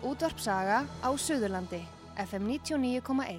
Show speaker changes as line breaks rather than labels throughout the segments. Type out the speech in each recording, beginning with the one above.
Útvarp Saga á Suðurlandi, FM 99,1.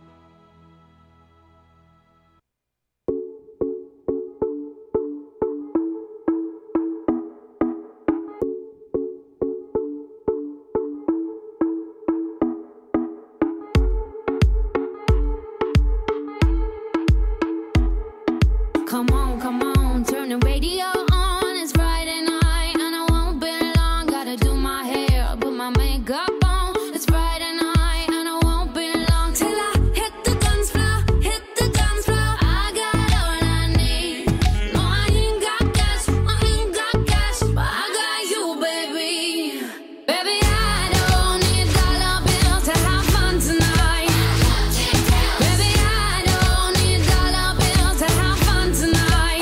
Come on, turn the radio on. It's Friday night and I won't be long. Gotta do my hair, put my makeup on. It's Friday night and I won't be long till I hit the dance floor, hit the dance floor. I got all I need. No, I ain't got cash, but I got you, baby. Baby, I don't need dollar bills to have fun tonight. Baby, I don't need dollar bills to have fun tonight.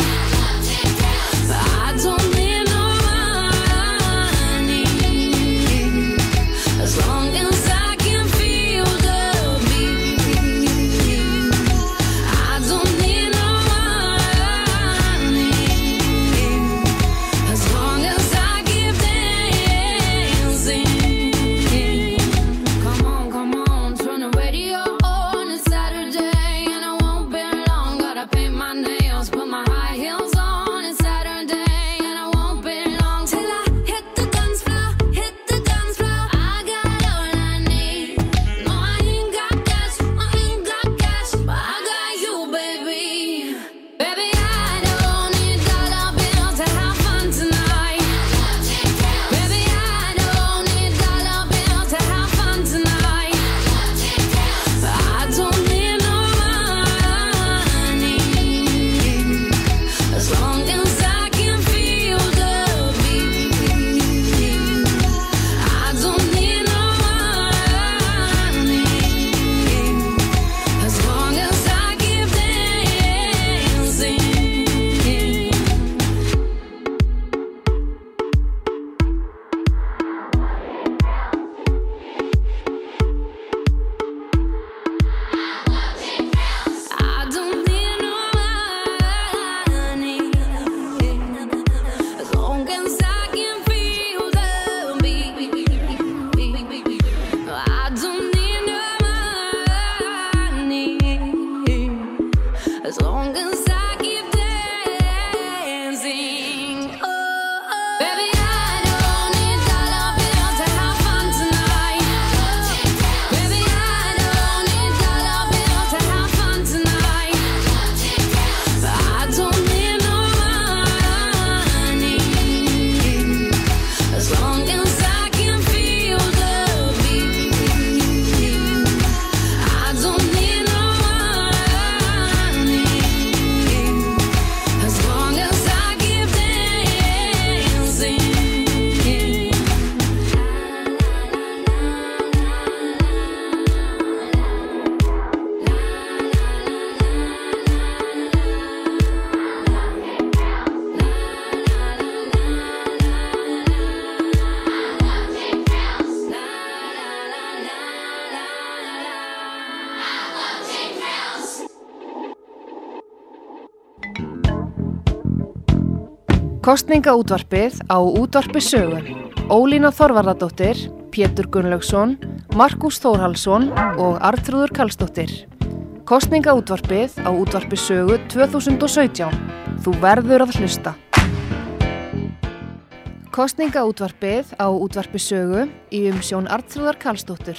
I don't need no money as long as I can feel the beat. I don't need no money as long as I keep dancing. Come on, turn the radio on. It's Saturday and I won't be long. Gotta paint my nails, put my high heels on. It's Saturday and I won't be long till I hit the dance floor, hit the dance floor. I got all I need. No, I ain't got cash, but I got you, baby. Baby, I don't need dollar bills to have fun tonight. Baby, I don't need dollar bills to have fun tonight. I don't need no money as long as I can feel the beat. I don't need no money as long as I keep dancing. I don't need no money as long as I can feel the beat. I don't need no money as long as I keep dancing. Oh, baby, I don't need dollar bills to have fun tonight. Baby, I don't need dollar bills to have fun tonight. I don't need no money as long as I can feel the beat. I don't need no money as long as I keep dancing.
Kosningaútvarpið á Útvarpi Sögu. Ólína Þorvarðardóttir, Pétur Gunnlaugsson, Markús Þórhallsson og Arnþrúður Karlsdóttir. Kosningaútvarpið á Útvarpi Sögu 2017. Þú verður að hlusta. Kosningaútvarpið á Útvarpi Sögu í umsjón Arnþrúðar Karlsdóttir.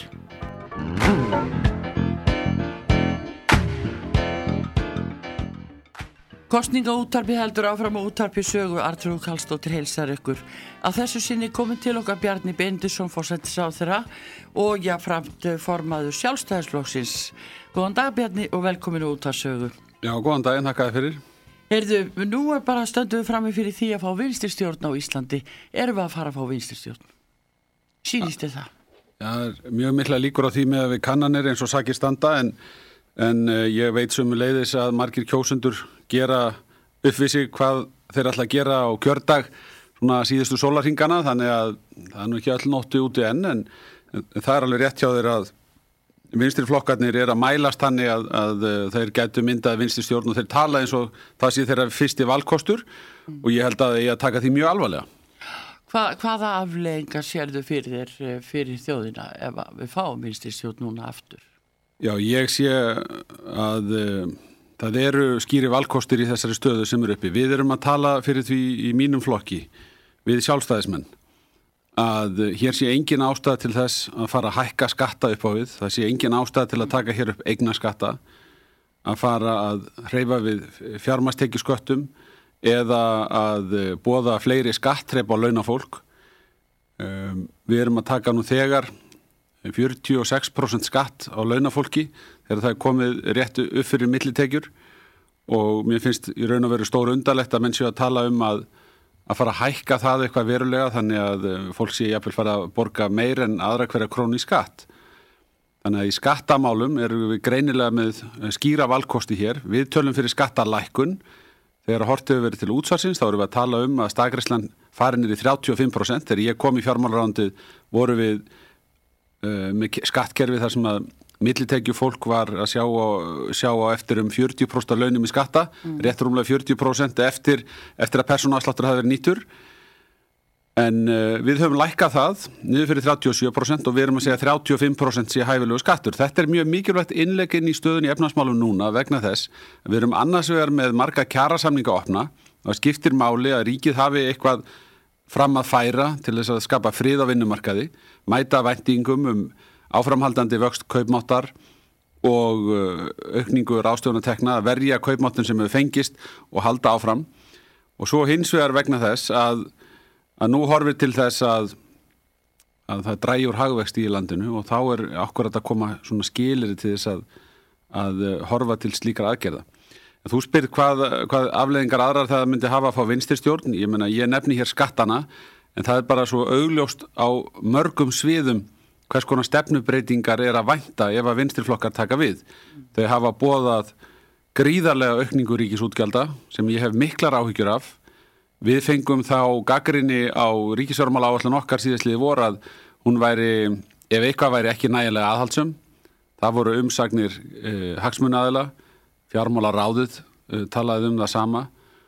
Kosningaútvarpið heldur áfram á Útvarpi Sögu. Arnþrúður Karlsdóttir heilsar ykkur. Að þessu sinni komin til okkar Bjarni Benediktsson forsætisráðherra og jafnframt formaður Sjálfstæðisflokksins. Góðan dag Bjarni og velkomin á Útvarpi Sögu.
Já, góðan daginn, þakka þér fyrir.
Heyrðu, nú bara stöndum við frammi fyrir því að fá vinstristjórn á Íslandi. Erum við að fara að fá vinstristjórn? Sýnist þér það?
Já, það er mjög mikla líkur á því með að við kannanir eins og sakir standa en ég veit sömuleiðis að margir kjósendur gera upp við sig hvað þeir ætla að gera á kjördag svona síðustu sólarhringana, þannig að það er nú ekki öll nóttu úti en það er alveg rétt hjá þeir að vinstri flokkarnir að mælast þannig að þeir gætu myndað vinstri stjórn og þeir tala eins og það sé þeirra fyrsti valkostur og ég held að ég að taka því mjög alvarlega.
Hvaða afleiðingar sérðu fyrir þér fyrir þjóðina ef við fáum vinstristjórn núna aftur?
Já, ég sé að það eru skýri valkostir í þessari stöðu sem eru uppi. Við erum að tala fyrir því í mínum flokki, við sjálfstæðismenn, að hér sé engin ástæða til þess að fara að hækka skatta upp á við. Það sé engin ástæða til að taka hér upp eignaskatta, að fara að hreyfa við fjármagnstekjusköttum eða að boða fleiri skattþrep á launafólk. Við erum að taka nú þegar 46% skatt á launafólki þegar það er komið rétt upp fyrir millitekjur og mér finnst í raun og veru stór undarlegt að menn séu að tala að fara að hækka það eitthvað verulega þannig að fólk sé jafnvel fara að borga meir en aðra hverja krónu í skatt. Þannig að í skattamálum erum við greinilega með skýra valkosti hér. Við tölum fyrir skattalækkun. Þegar hortið hefur verið til útsvarsins þá erum við að tala að staðgreiðslan fari niður í 35%. Þegar ég kom í fjármálaráðuneytið voru við með skattkerfi þar sem að millitekju fólk var að sjá á eftir 40% af launum í skatta, rétt rúmlega 40% eftir að persónuafsláttur hafi verið nýttur. En við höfum lækkað það niður fyrir 37% og við erum að segja 35% sé hæfilegu skattur. Þetta er mjög mikilvægt innlegg inn í stöðun í efnahagsmálum núna vegna þess að við erum annars vegar með marga kjarasamninga opna og það skiptir máli að ríkið hafi eitthvað fram að færa til þess að skapa frið á vinnumarkaði, mæta væntingum áframhaldandi vöxt kaupmáttar og aukningu ráðstöfunartekna, að verja kaupmáttinn sem hefur fengist og halda áfram. Og svo hins vegar vegna þess að nú horfir til þess að það drægi úr hagvexti í landinu og þá er akkurat að koma svona skilyrði til þess að horfa til slíkra aðgerða. Þú spyrir hvað afleiðingar aðrar það myndi hafa að fá vinstristjórn. Ég nefni hér skattana en það er bara svo augljóst á mörgum sviðum hvers konar stefnubreitingar er að vænta ef að vinstriflokkar taka við. Þau hafa boðað gríðarlega aukningu ríkisútgjalda sem ég hef miklar áhyggjur af. Við fengum þá gagnrýni á ríkisfjármálaáætlun okkar síðastliðið vor að hún væri, ef eitthvað væri ekki nægilega aðhaldssöm. Það voru umsagnir hagsmunaaðila, fjármálaráðið talaði það sama,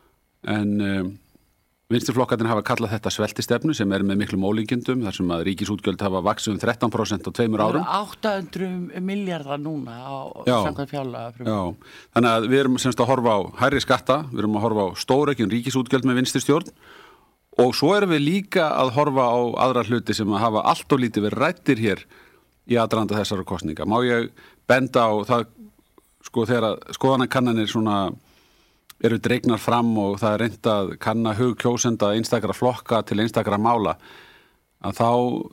en vinstriflokkarnir hafa kallað þetta sveltistefnu sem er með miklum ólíkindum þar sem að ríkisútgjöld hafa vaxið 13% á 2 árum.
800 milljarðar núna samkvæmt fjárlagafrumvarpi.
Já, þannig að við erum semst að horfa á hærri skatta, við erum að horfa á stóraukin ríkisútgjöld með vinstristjórn og svo erum við líka að horfa á aðra hluti sem að hafa allt og lítið verið rættir hér í aðdraganda þessara kosninga. Má ég benda á það, þegar skoðanakannanir eru dregnar fram og það er reynt að kanna hug kjósenda einstakra flokka til einstakra mála, að þá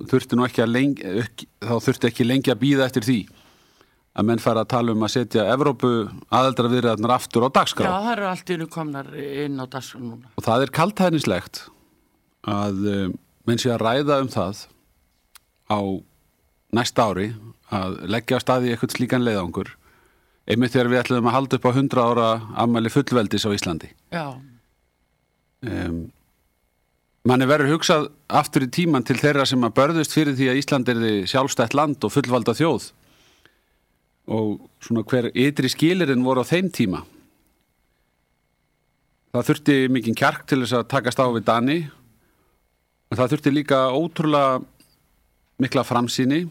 þurfti ekki lengi að bíða eftir því að menn fara að tala að setja Evrópu aðildarviðræðurnar aftur á dagskrá.
Já, það eru allt komnar inn á dagskrá núna.
Og það er kaldhæðnislegt að menn sé að ræða það á næsta ári að leggja á staði eitthvað slíkan leiðangur einmitt þegar við ætlum að halda upp á 100 ára afmæli fullveldis á Íslandi.
Já.
Manni verður hugsað aftur í tíman til þeirra sem að börðust fyrir því að Ísland yrði sjálfstætt land og fullvalda þjóð og hver ytri skilirinn voru á þeim tíma. Það þurfti mikinn kjark til þess að takast á við Dani en það þurfti líka ótrúlega mikla framsýni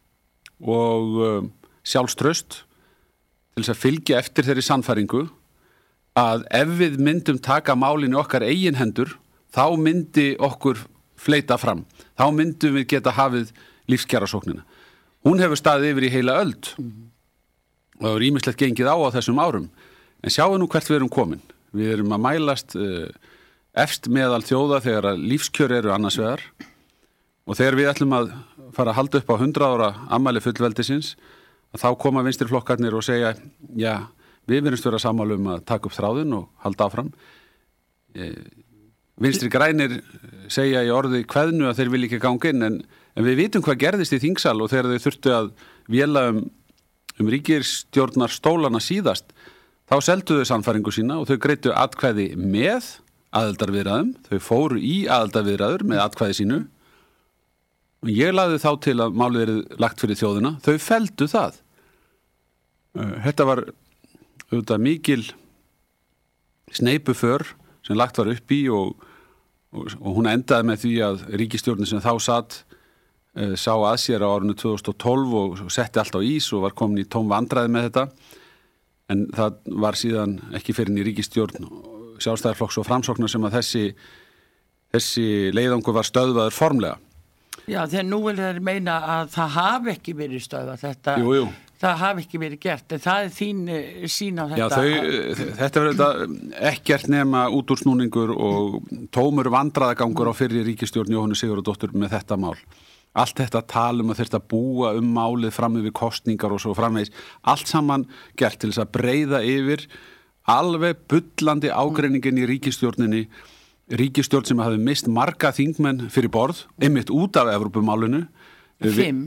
og sjálfstraust til þess að fylgja eftir þeirri sannfæringu að ef við myndum taka málinu okkar eigin hendur, þá myndi okkur fleita fram. Þá myndum við geta hafið lífskjarasóknina. Hún hefur staðið yfir í heila öld og hefur ýmislegt gengið á þessum árum. En sjáum nú hvert við erum komin. Við erum að mælast efst meðal þjóða þegar að lífskjör eru annars vegar og þegar við ætlum að fara að halda upp á 100 ára afmæli fullveldisins að þá koma vinstriflokkarnir og segja já, við verðumst vera sammála að taka upp þráðinn og halda áfram. Vinstri grænir segja í orði kveðnu að þeir vilja ekki ganga inn en við vitum hvað gerðist í þingsal og þegar þau þurftu að véla ríkisstjórnar stólana síðast þá seldu þau sannfæringu sína og þau greiddu atkvæði með aðildarviðræðum, þau fóru í aðildarviðræður með atkvæði sínu og ég lagði þá til að málið er lagt fyrir þjóðina, þau felldu það. Þetta var auðvitað mikil sneipuför sem lagt var upp í og og hún endaði með því að ríkisstjórnin sem þá satt sá að sér á árinu 2012 og setti allt á ís og var komin í tóm vandræði með þetta, en það var síðan ekki fyrir í ríkisstjórn Sjálfstæðisflokks og Framsóknar sem að þessi leiðangur var stöðvaður formlega.
Já, þegar nú vil þeir meina að það hafi ekki verið stöðvað þetta.
Jú.
Það hafi ekki verið gert, en það þín sín á þetta.
Já, þetta verður ekkert nema útúrsnúningur og tómur vandræðagangur á fyrri ríkisstjórn Jóhönnu Sigurðardóttur með þetta mál. Allt þetta talum að þurft að búa málið fram yfir kosningar og svo framvegis. Allt saman gert til þess að breiða yfir alveg bullandi ágreiningin í ríkisstjórninni. Ríkisstjórn sem hafi mist marga þingmenn fyrir borð, einmitt út af Evrópumálinu.
5,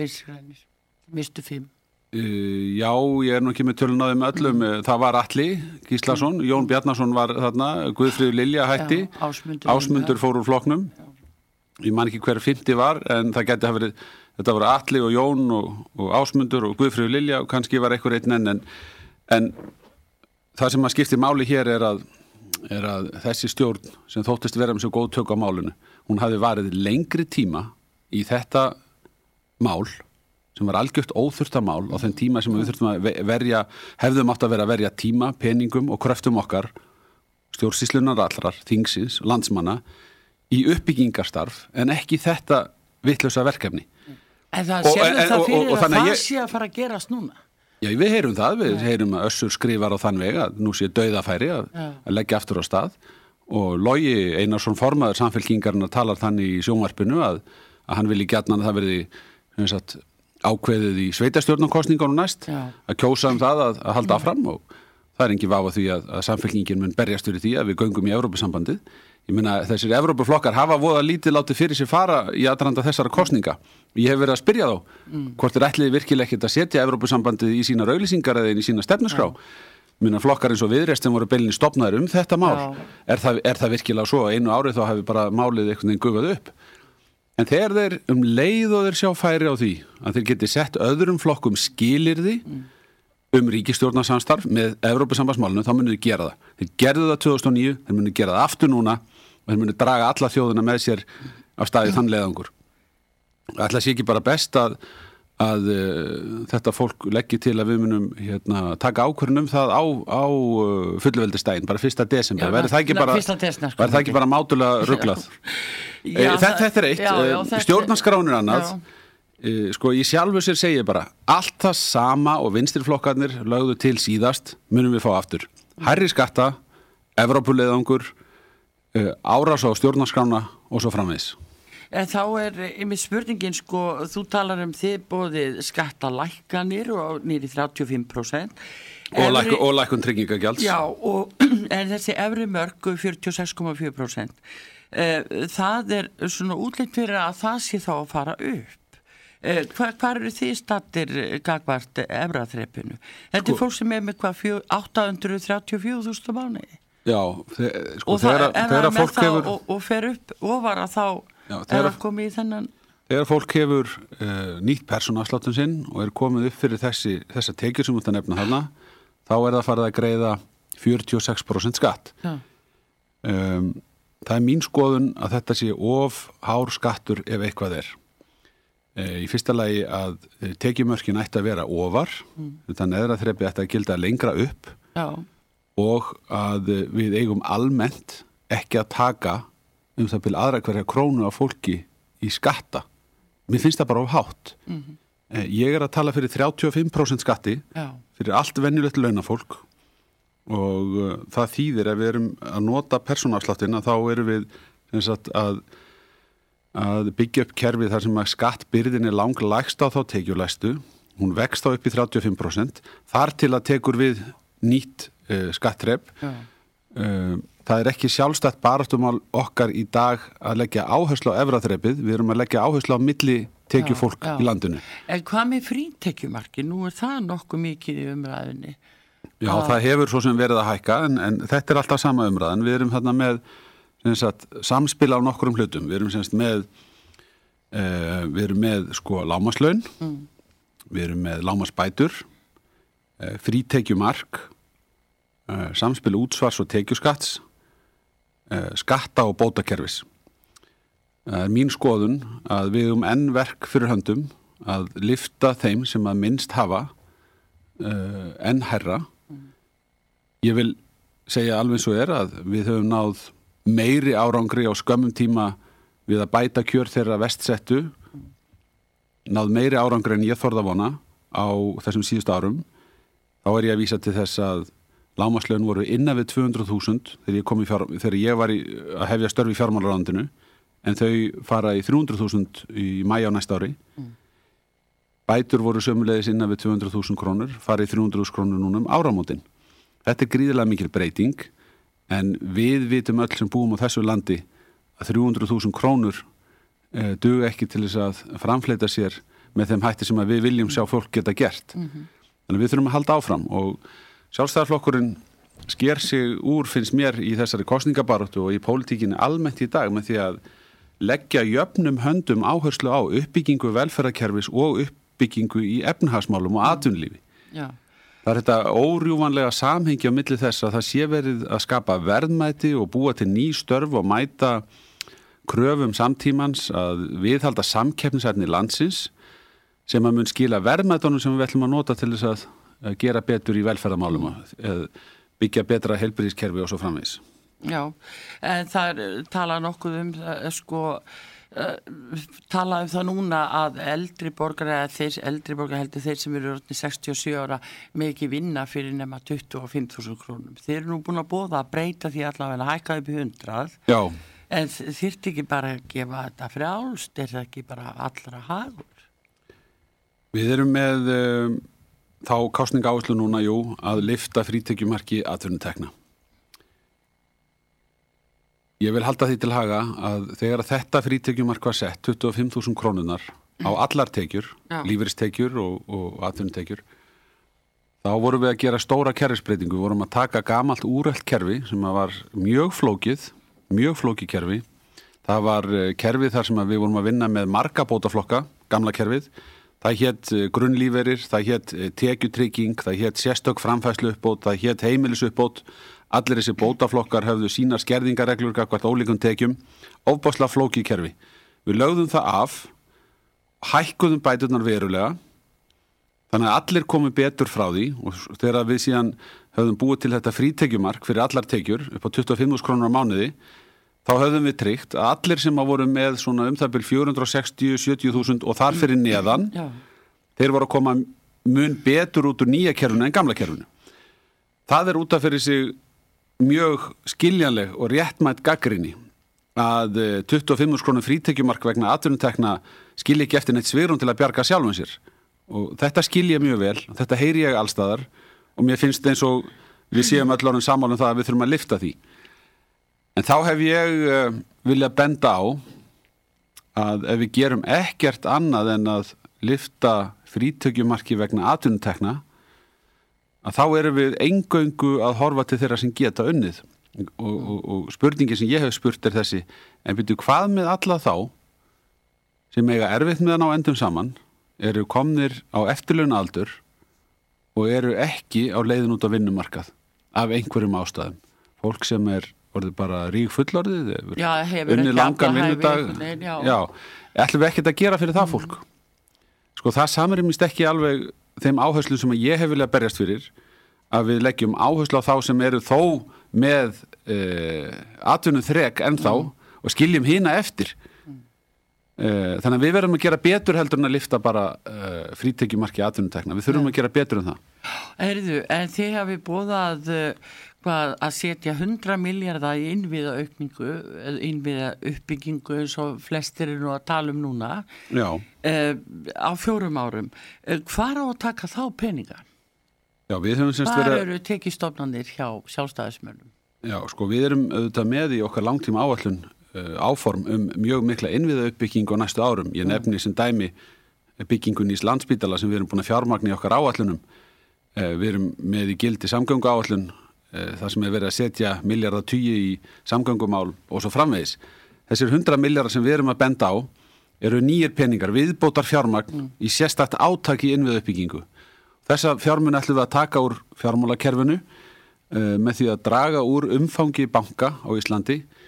mistu 5.
Já, ég nú ekki með tölun á þeim öllum. Það var Atli Gíslason, Jón Bjarnason var þarna, Guðfríður Lilja hætti, Ásmundur fór úr flokknum. Ég man ekki hver 5. var, en það gæti hafa verið, þetta voru Atli og Jón og Ásmundur og Guðfríður Lilja og kannski var einhver einn en það sem að skipti máli hér er að þessi stjórn sem þóttist vera með svo góð tök á málinu, hún hafi varið lengri tíma í þetta mál sem var algjört óþurftamál á þeim tíma sem við þurftum að hefðum átt að vera að verja tíma, peningum og kröftum okkar, stjórnsýslunar allrar, þingsins, landsmanna, í uppbyggingarstarf, en ekki þetta vitlausa verkefni.
En það sérðu það fyrir að það sé að fara að gerast núna?
Já, við heyrum það, við heyrum að Össur skrifar á þann veg að nú sé dauðafæri að leggja aftur á stað og Logi Einarsson formaður Samfylkingarinnar talar þannig í sjónvarpinu að hann vilji gjarnan að það verði ákveðið í sveitarstjórnarkosningunum næst að kjósa það að halda áfram og það er engin vafa því að Samfylkingin mun berjast fyrir því að við göngum í Evrópusambandið. Ég meina þessir Evrópuflokkar hafa voða lítið látið fyrir sér fara í aðdraganda þessara kosninga. Ég hef verið að spyrja þá hvort ætliði virkilega ekkert að setja Evrópusambandið í sínar auglýsingar eða inn í sína stefnuskrá. Minna flokkar eins og Viðreisn sem voru beilinni stofnaðir þetta mál. Er það virkilega svo að einu árið þá hafi bara málið einhvern veginn gufað upp? En þegar þeir leið og þeir sjá færi á því að þeir geti sett öðrum flokkum skilyrði ríkisstjórnarsamstarf með Evrópusambandsmálinu, þá munið þeir gera það. Þeir gerðu það 2009, þeir munið gera það aftur núna og þeir munið draga alla þjóðina með sér af staði þann leiðangur. Ætla sé ekki bara best að þetta fólk leggi til að við munum taka ákvörðun það á fullveldisdaginn, bara 1. desember. Verður það ekki bara mátulega ruglað? Þetta er eitt. Stjórnarskráin er annað. Í sjálfu sér segi ég bara allt það sama og vinstriflokkarnir lögðu til síðast munum við fá aftur. Hærri skatta, Evrópuleiðangur, árás á stjórnarskrána og svo framvegis.
En þá einmitt spurningin, þú talar þið bóðið skattalækkanir og nýri 35%.
Og lækkun tryggingagjalds.
Já, en þessi efri mörk 46,4%. Það svona útlit fyrir að það sé þá að fara upp. Hvar eru þið stattir gagvart efraþrepinu? Þetta fólk sem með hvað 834.000 mánuði.
Já,
og þegar fólk hefur og fer upp ofar að þá er að koma í þennan.
Þegar fólk hefur nýtt persónuafsláttinn sinn og komið upp fyrir þessa tekjur sem út að nefna þarna, þá það farið að greiða 46% skatt. Það er mín skoðun að þetta sé of hár skattur ef eitthvað er. Í fyrsta lagi að tekjumörkin ætti að vera ofar, þannig að þrepi ætti að gilda lengra upp.
Já.
Og að við eigum almennt ekki að taka það byrja aðra hverja krónu af fólki í skatta. Mér finnst það bara of hátt. Ég að tala fyrir 35% skatti fyrir allt venjulegt launafólk og það þýðir að við erum að nota persónuafsláttinn þá erum við að byggja upp kerfið þar sem að skattbyrðin er langlægst á þá tekjulægstu. Hún vext þá upp í 35%. Þar til að tekur við nýtt skattþrep. Það ekki sjálfstætt baráttumál okkar í dag að leggja áherslu á efraþrepið. Við erum að leggja áherslu á milli tekjufólk í landinu.
En hvað með frítekjumarki? Nú það nokkuð mikið í umræðinni.
Já, það hefur svo sem verið að hækka en þetta er alltaf sama umræðan. Við erum þarna með samspil á nokkurum hlutum. Við erum með lágmarkslaun, við erum með lágmarksbætur, frítekjumark, samspil útsvars og tekjuskatts, skatta og bótakerfis. Það mín skoðun að við enn verk fyrir höndum að lyfta þeim sem að minnst hafa enn hærra. Ég vil segja alveg svo að við höfum náð meiri árangri á skömmum tíma við að bæta kjör þeirra vestsettu, náð meiri árangri en ég þorði að vona á þessum síðustu árum. Þá ég að vísa til þess að lágmarkslaun voru innan við 200.000 þegar ég var að hefja störf í fjármálaráðuneytinu, en þau fara í 300.000 í maí á næsta ári. Bætur voru sömuleiðis innan við 200.000 krónur, fara í 300.000 krónur núna áramótin. Þetta gríðarlega mikil breyting, en við vitum öll sem búum á þessu landi að 300.000 krónur duga ekki til þess að framfleyta sér með þeim hætti sem að við viljum sjá fólk geta gert. Þannig við þurfum að halda áfram og Sjálfstæðisflokkurinn sker sig úr, finnst mér, í þessari kosningabaráttu og í pólitíkinni almennt í dag með því að leggja jöfnum höndum áherslu á uppbyggingu velferðarkerfis og uppbyggingu í efnahagsmálum og atvinnulífi.
Já.
Það þetta órjúvanlega samhengi á milli þess að það sé verið að skapa verðmæti og búa til ný störf og mæta kröfum samtímans, að viðhalda samkeppnisefni landsins sem að mun skila verðmætunum sem við ætlum að nota til þess að gera betur í velferðarmálum og byggja betra heilbrigðiskerfi og svo framvegis.
Já, en það tala nokkuð tala það núna að eldri borgarar heldur þeir sem eru 67 ára ekki vinna fyrir nema 25.000 krónum. Þeir eru nú búin að boða að breyta því allavega að hækka upp í 100.
Já.
En þyrfti ekki bara að gefa þetta frjálst, það ekki bara allra hagur?
Við erum með þá kosningaáherslu núna, að lyfta frítekjumarki atvinnutekna. Ég vil halda því til haga að þegar þetta frítekjumark var sett, 25.000 krónunar á allar tekjur, lífeyristekjur og atvinnutekjur, þá vorum við að gera stóra kerfisbreytingu. Við vorum að taka gamalt úrelt kerfi sem var mjög flókið kerfi. Það var kerfi þar sem við vorum að vinna með marga bótaflokka, gamla kerfið. Það hét grunnlífeyrir, það hét tekjutrygging, það hét sérstök framfærsluuppbót, það hét heimilisuppbót. Allir þessi bótaflokkar höfðu sínar skerðingareglur gagnvart ólíkum tekjum, ofboðslega flókið kerfi. Við lögðum það af, hækkuðum bæturnar verulega, þannig að allir komu betur frá því og þegar við síðan höfðum búið til þetta frítekjumark fyrir allar tekjur upp á 25.000 krónur á mánuði, þá höfðum við tryggt að allir sem að voru með svona það bil 460-70.000 og þar fyrir neðan, þeir voru að koma mun betur út úr nýja kerfinu en gamla kerfinu. Það út af fyrir sig mjög skiljanleg og réttmætt gagnrýni að 25.000 krónur frítekjumark vegna atvinnutekna skilji ekki eftir neitt svigrúm til að bjarga sjálfum sér. Og þetta skilja mjög vel, þetta heyri ég allstaðar og mér finnst eins og við séum öll orðin sammála það að við þurfum að lyfta því. En þá hef ég viljað benda á að ef við gerum ekkert annað en að lyfta frítekjumarki vegna atvinnutekna, að þá erum við eingöngu að horfa til þeirra sem geta unnið. Og spurningin sem ég hef spurt þessi, en byrju hvað með alla þá sem eiga erfitt með að ná endum saman, eru komnir á eftirlaunaaldur og eru ekki á leiðin út á vinnumarkað af einhverjum ástæðum. Fólk sem orðið bara rík fullorðið, hefur unnið langan vinnudag. Ætlum við ekkert að gera fyrir það fólk? Sko það samrýmist ekki alveg þeim áherslum sem ég hef viljað berjast fyrir, að við leggjum áherslu á þá sem eru þó með atvinnuþrek ennþá og skiljum hina eftir. Þannig að við verðum að gera betur heldur en að lyfta bara frítekjumarki atvinnutekna. Við þurfum að gera betur en það.
En þið hafið boðað að setja 100 milljarða í innviða uppbyggingu eins og flestir eru nú að tala um núna á 4 árum. Hvar á að taka þá peninga?
Já, við höfum semst
Hvar eru tekjustofnanir hjá sjálfstæðismönnum?
Já, sko við erum auðvitað með í okkar langtíma áætlun áform mjög mikla innviða uppbyggingu á næstu árum. Ég nefni sem dæmi byggingu nýs Landspítala sem við erum búin að fjármagna í okkar áætlunum. Við erum með í gildi samgöngu áætlun þar sem verið að setja milljarða tugi í samgöngumál og svo framvegis. Þessir 100 milljarðar sem við erum að benda á eru nýjir peningar, viðbótar fjármagn í sérstakt átak í innviðauppbyggingu. Þessa fjármuni ætlum við að taka úr fjármálakerfinu með því að draga úr umfangi banka á Íslandi.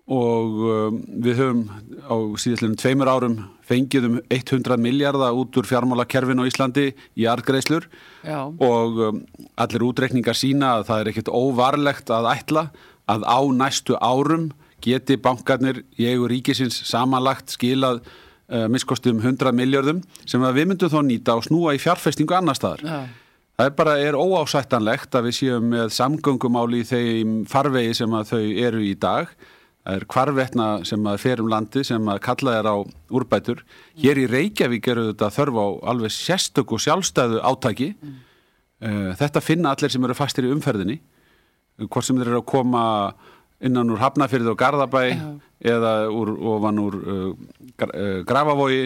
og við höfum á síðastliðnum 2 árum fengið 100 milljarða út úr fjármálakerfinu á Íslandi í arðgreiðslur og allir útreikningar sýna að það ekkert óvarlegt að ætla að á næstu árum geti bankarnir í eigu ríkisins samanlagt skilað misskosti 100 milljörðum sem við myndum þá nýta og snúa í fjárfestingu annar staðar. Það er óásættanlegt að við séum með samgöngumáli í þeim farvegi sem að þau eru í dag. Það er hvarvetna sem að fer landið sem að kalla á úrbætur. Hér í Reykjavík eru þetta þörf á alveg sérstöku og sjálfstæðu átaki. Þetta finna allir sem eru fastir í umferðinni. Hvort sem þeir eru að koma innan úr Hafnarfirði og Garðabæ eða ofan úr Grafavogi.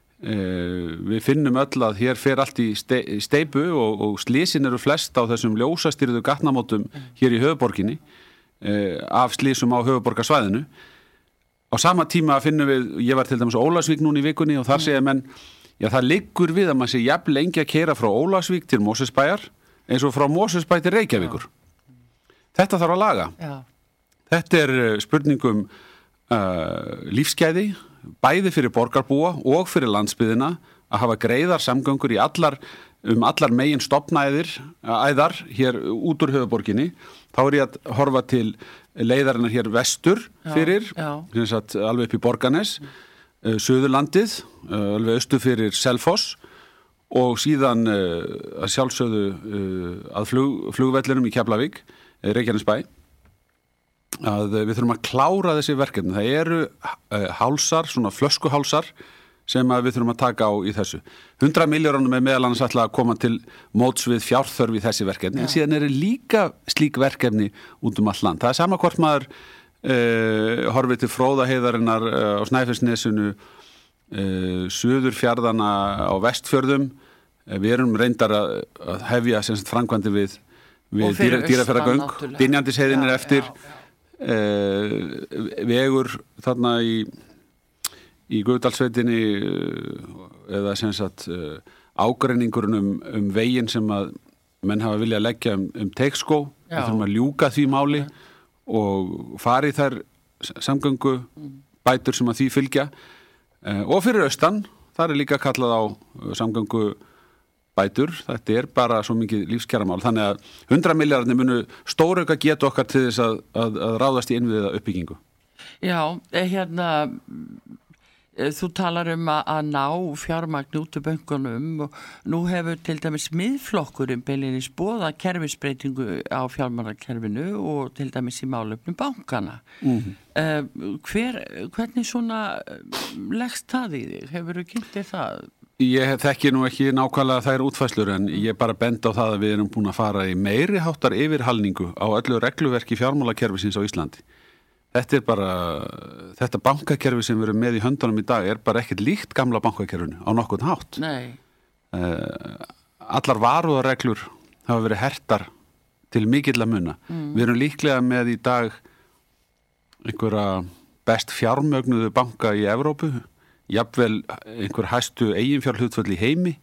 Við finnum öll að hér fer allt í steypu og slysin eru flest á þessum ljósastýrðu gatnamótum hér í höfuðborginni. Af slysum á höfuðborgarsvæðinu. Á sama tíma finnum við, ég var til dæmis á Ólafsvík núna í vikunni og þar segja menn, það liggur við að maður sé jafn lengi að keyra frá Ólafsvík til Mosfellsbæjar eins og frá Mosfellsbæ til Reykjavíkur. Þetta þarf að laga. Þetta er spurningum lífsgæði, bæði fyrir borgarbúa og fyrir landsbyggðina að hafa greiðar samgöngur í allar megin stofnæðar hér út úr höfuðborginni. Þá er ég að horfa til leiðarinnar hér vestur fyrir, alveg upp í Borgarnes, Suðurlandið, alveg austur fyrir Selfoss og síðan að sjálfsögðu að flugvellinum í Keflavík, Reykjanesbæ, að við þurfum að klára þessi verkefni. Það eru hálsar, svona flöskuhálsar, sem að við þurfum að taka á í þessu. 100 milljörðunum er meðal annars alltaf að koma til móts við fjárþörf í þessi verkefni, en síðan eru líka slík verkefni út all land. Það er sama hvort maður horfið til Fróðaheiðarinnar á Snæfellsnesinu, Suðurfjarðana á Vestfjörðum. Við erum reyndar að hefja framkvæmdir við Dýrafjarðargöng, Dynjandisheiðin er eftir, vegur þarna í Gufudalssveitinni eða ágreiningurinn um veginn sem að menn hafa viljað leggja Teigsskó. Við þurfum að ljúka því máli og fari þær samgöngu bætur sem að því fylgja. Og fyrir austan, þar er líka kallað á samgöngu bætur. Þetta er bara svo mikið lífskjaramál. Þannig að 100 milljarðarnir munu stórauka getu okkar til þess að ráðast í innviða uppbyggingu.
Þú talar að ná fjármagn út úr bönkunum og nú hefur til dæmis miðflokkurinn beilinni boðað kerfisbreytingu á fjármálakerfinu og til dæmis í málefnum bankana. Hvernig svona leggst það í þig? Hefurðu kynnt þér það?
Ég þekki nú ekki nákvæmlega þær útfærslur en ég bara bend á það að við erum búin að fara í meiri háttar yfirhalningu á öllu regluverki fjármálakerfisins á Íslandi. Þetta bankakerfi sem við erum með í höndunum í dag er bara ekkert líkt gamla bankakerfinu á nokkurn hátt.
Nei.
Allar varúðarreglur hafa verið hertar til mikilla muna. Við erum líklega með í dag einhverja best fjármögnuðu banka í Evrópu, jafnvel einhver hæstu eiginfjárhlutföll í heimi.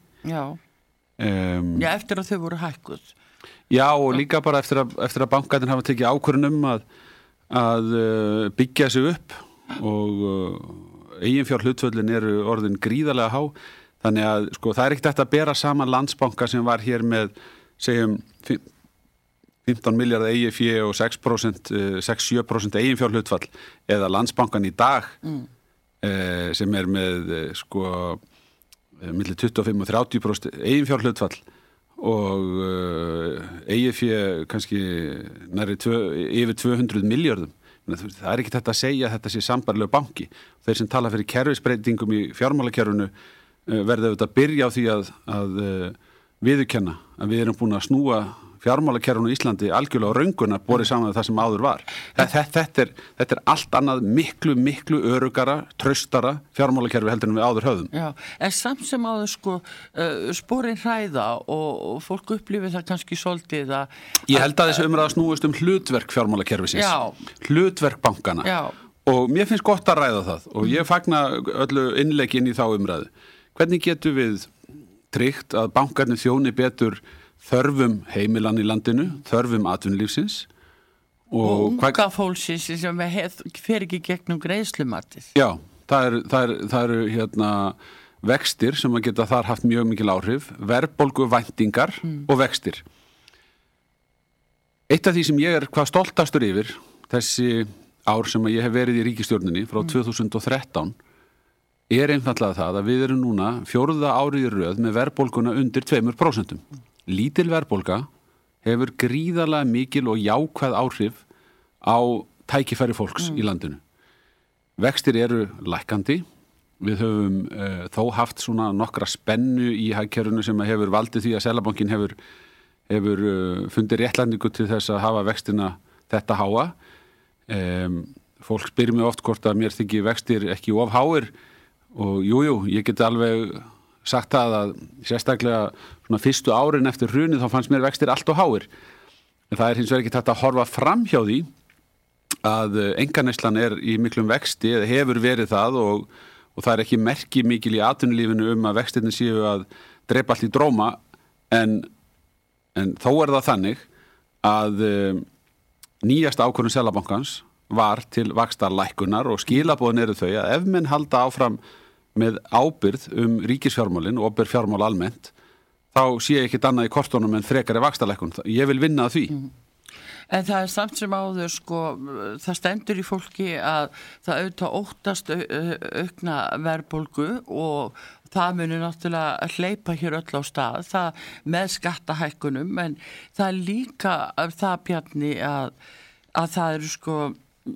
Eftir að þau voru hækkuð.
Já, og líka bara eftir að bankarnir hafa tekið ákvörðun að byggja sig upp og eiginfjárhlutföllin eru orðin gríðarlega há. Þannig að það er ekkert að bera saman Landsbanka sem var hér með segjum 15 milljarða EIFI og 6-7% eiginfjárhlutfall eða Landsbankan í dag sem er með milli 25 og 30% eiginfjárhlutfall og EIFI kannski nærri yfir 200 milljörðum. Það er ekki þetta að segja að þetta sé sambærilegur banki. Þeir sem tala fyrir kerfisbreytingum í fjármálakerfinu verða auðvitað að byrja á því að viðurkenna að við erum búin að snúa fjármálakerfinu í Íslandi algjörlega á raunguna borið saman það sem áður var. Þetta er allt annað miklu öruggara, traustara fjármálakerfi heldur en við áður höfðum.
Já, en samt sem áður sporin hræða og fólk upplifir það kannski svolítið að...
Ég held að þessi umræða snúist hlutverk fjármálakerfisins, hlutverk bankana.
Já.
Og mér finnst gott að ræða það og ég fagna öllu innleggi inn í þá umræðu. Hvernig getum við tryggt að bankarnir þjóni betur þörfum heimilann í landinu, þörfum atvinnulífsins
Og unga fólksins sem fer ekki gegnum greiðslumatið.
Já, það eru hérna vextir sem að geta þar haft mjög mikil áhrif, verðbólgu væntingar og vextir. Eitt af því sem ég hvað stoltastur yfir þessi ár sem ég hef verið í ríkisstjórninni frá 2013 einfallega það að við erum núna 4. árið í röð með verðbólguna undir 2%. Lítil verðbólga hefur gríðarlega mikil og jákvæð áhrif á tækifæri fólks í landinu. Vextir eru lækkandi. Við höfum þó haft svona nokkra spennu í hagkerfinu sem hefur valdið því að Seðlabankinn hefur fundið réttlætingu til þess að hafa vextina þetta háa. Fólk spyrir mig oft hvort að mér þykir vextir ekki of háir og ég geti alveg sagt að sérstaklega svona fyrstu árin eftir hrunið þá fannst mér vextir allt og háir. En það hins vegar ekki hægt að horfa fram hjá því að einkaneyslan í miklum vexti eða hefur verið það og það ekki merki mikil í atvinnulífinu að vextirnir séu að drepa allt í dróma en þó það þannig að nýjasta ákvörðun Seðlabankans var til vaxtalækkunar og skilaboðin eru þau að ef menn halda áfram með ábyrgð ríkisfjármálin og opinber fjármál almennt þá sé ég ekkert annað í kortunum en frekari vaxtalækkun. Ég vil vinna að því.
En það samt sem áður það stendur í fólki að það auðvitað óttast aukna verðbólgu og það muni náttúrulega hleypa hér öll á stað það með skattahækkunum en það líka það Bjarni að það eru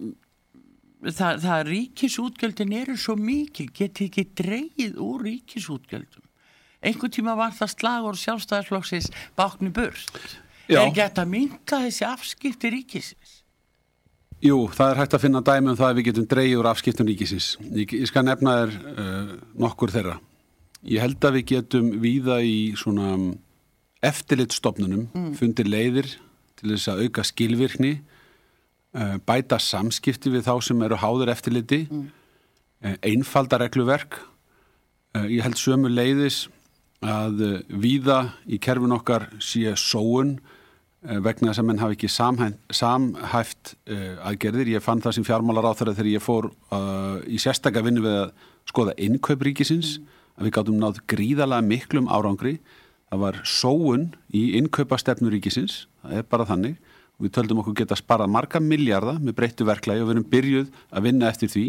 það ríkisútgjöldin eru svo mikil, geti ekki dregið úr ríkisútgjöldum. Einhvern tíma var það slagur Sjálfstæðisflokksins báknu burt. Já. Ekki hægt að minnka þessi afskipti ríkisins?
Jú, það hægt að finna dæmi það að við getum dregið úr afskiptum ríkisins. Ég skal nefna nokkur þeirra. Ég held að við getum víða í svona eftirlitsstofnunum fundið leiðir til þess að auka skilvirkni, bæta samskipti við þá sem eru háður eftirliti, einfalda regluverk. Ég held sömu leiðis að víða í kerfin okkar sé sóun vegna þess að menn hafi ekki samhæft aðgerðir. Ég fann það sem fjármálaráðherra þegar ég fór í sérstaka vinnu við að skoða innkaup ríkisins, að við gátum náð gríðarlega miklum árangri. Það var sóun í innkaupastefnu ríkisins, það bara þannig. Við töldum okkur geta sparað marga milljarða með breyttu verklagi og við erum byrjuð að vinna eftir því.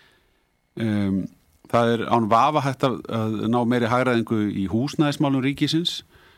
Það án vafa hægt að ná meiri hagræðingu í húsnæðismálum ríkisins.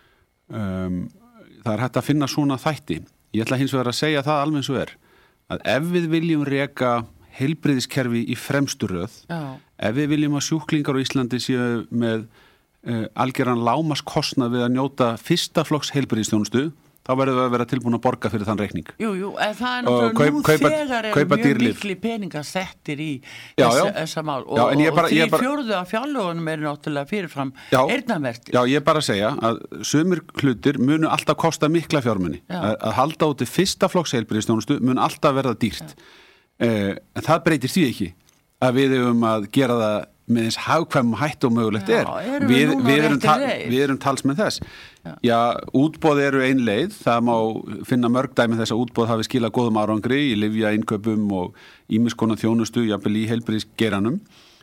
Það hægt að finna svona þætti. Ég ætla hins vegar að segja það alveg eins og að ef við viljum reka heilbrigðiskerfi í fremstu röð, ef við viljum að sjúklingar á Íslandi séu með algeran lágmarkskostnað við að njóta fyrsta flokks heilbrigðisþjónustu, þá verður við að vera tilbúin að borga fyrir þann reikning.
Jú, en það náttúrulega nú þegar mjög mikli peningar settir í þessa mál og 3/4 af fjárlögunum náttúrulega fyrirfram eyrnamerktir.
Já, ég bara að segja að sumir hlutir munu alltaf kosta mikla fjármuni. Að halda út í fyrsta flokks heilbrigðisþjónustu mun alltaf verða dýrt. En það breytir því ekki að við eigum að gera það með eins hagkvæmum hætti og mögulegt við erum talsmenn þess. Já, útboð eru ein leið, það má finna mörg dæmi þess að útboð hafi skilað góðum árangri í lyfja innkaupum og ýmiss konar þjónustu, jafnvel í heilbrigðisgeiranum.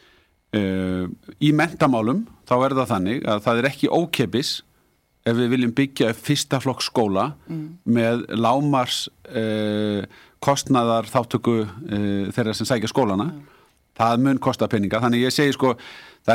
Í menntamálum þá það þannig að það ekki ókeypis ef við viljum byggja fyrsta flokks skóla með lágmars kostnaðar þáttöku þeirra sem sækja skólana. Það mun kosta peninga, þannig ég segi það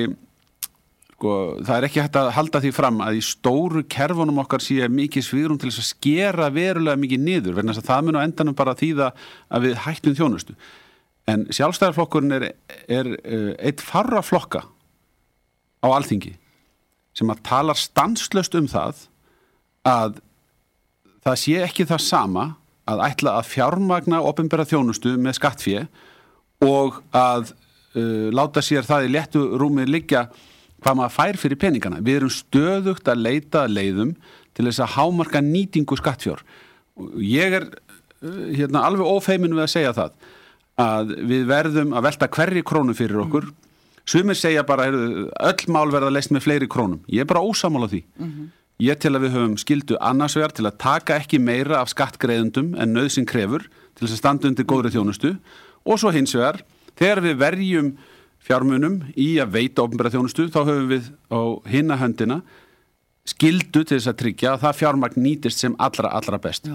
er ekki hægt að halda því fram að í stóru kerfunum okkar sé mikið svigrúm til þess að skera verulega mikið niður, vegna þess að það mun á endanum bara þýða að við hættum þjónustu. En Sjálfstæðisflokkurinn er eitt fárra flokka á Alþingi sem að talar stanslaust það að það sé ekki það sama að ætla að fjármagna opinbera þjónustu með skattfé og að láta sér það í léttu rúmi liggja hvað maður fær fyrir peningana. Við erum stöðugt að leita leiðum til þess að hámarka nýtingu skattfjár. Ég alveg ófeimin við að segja það að við verðum að velta hverri krónu fyrir okkur. Sumir segja bara öll mál verða leyst með fleiri krónum. Ég bara ósammála því. Ég tel að við höfum skyldu annars vegar til að taka ekki meira af skattgreiðendum en nauðsyn krefur til þess að standa undir góðri þjónustu og svo hins vegar, þegar við verjum fjármunum í að veita opinbera þjónustu, þá höfum við á hina höndina skyldu til þess að tryggja að það fjármagn nýtist sem allra best.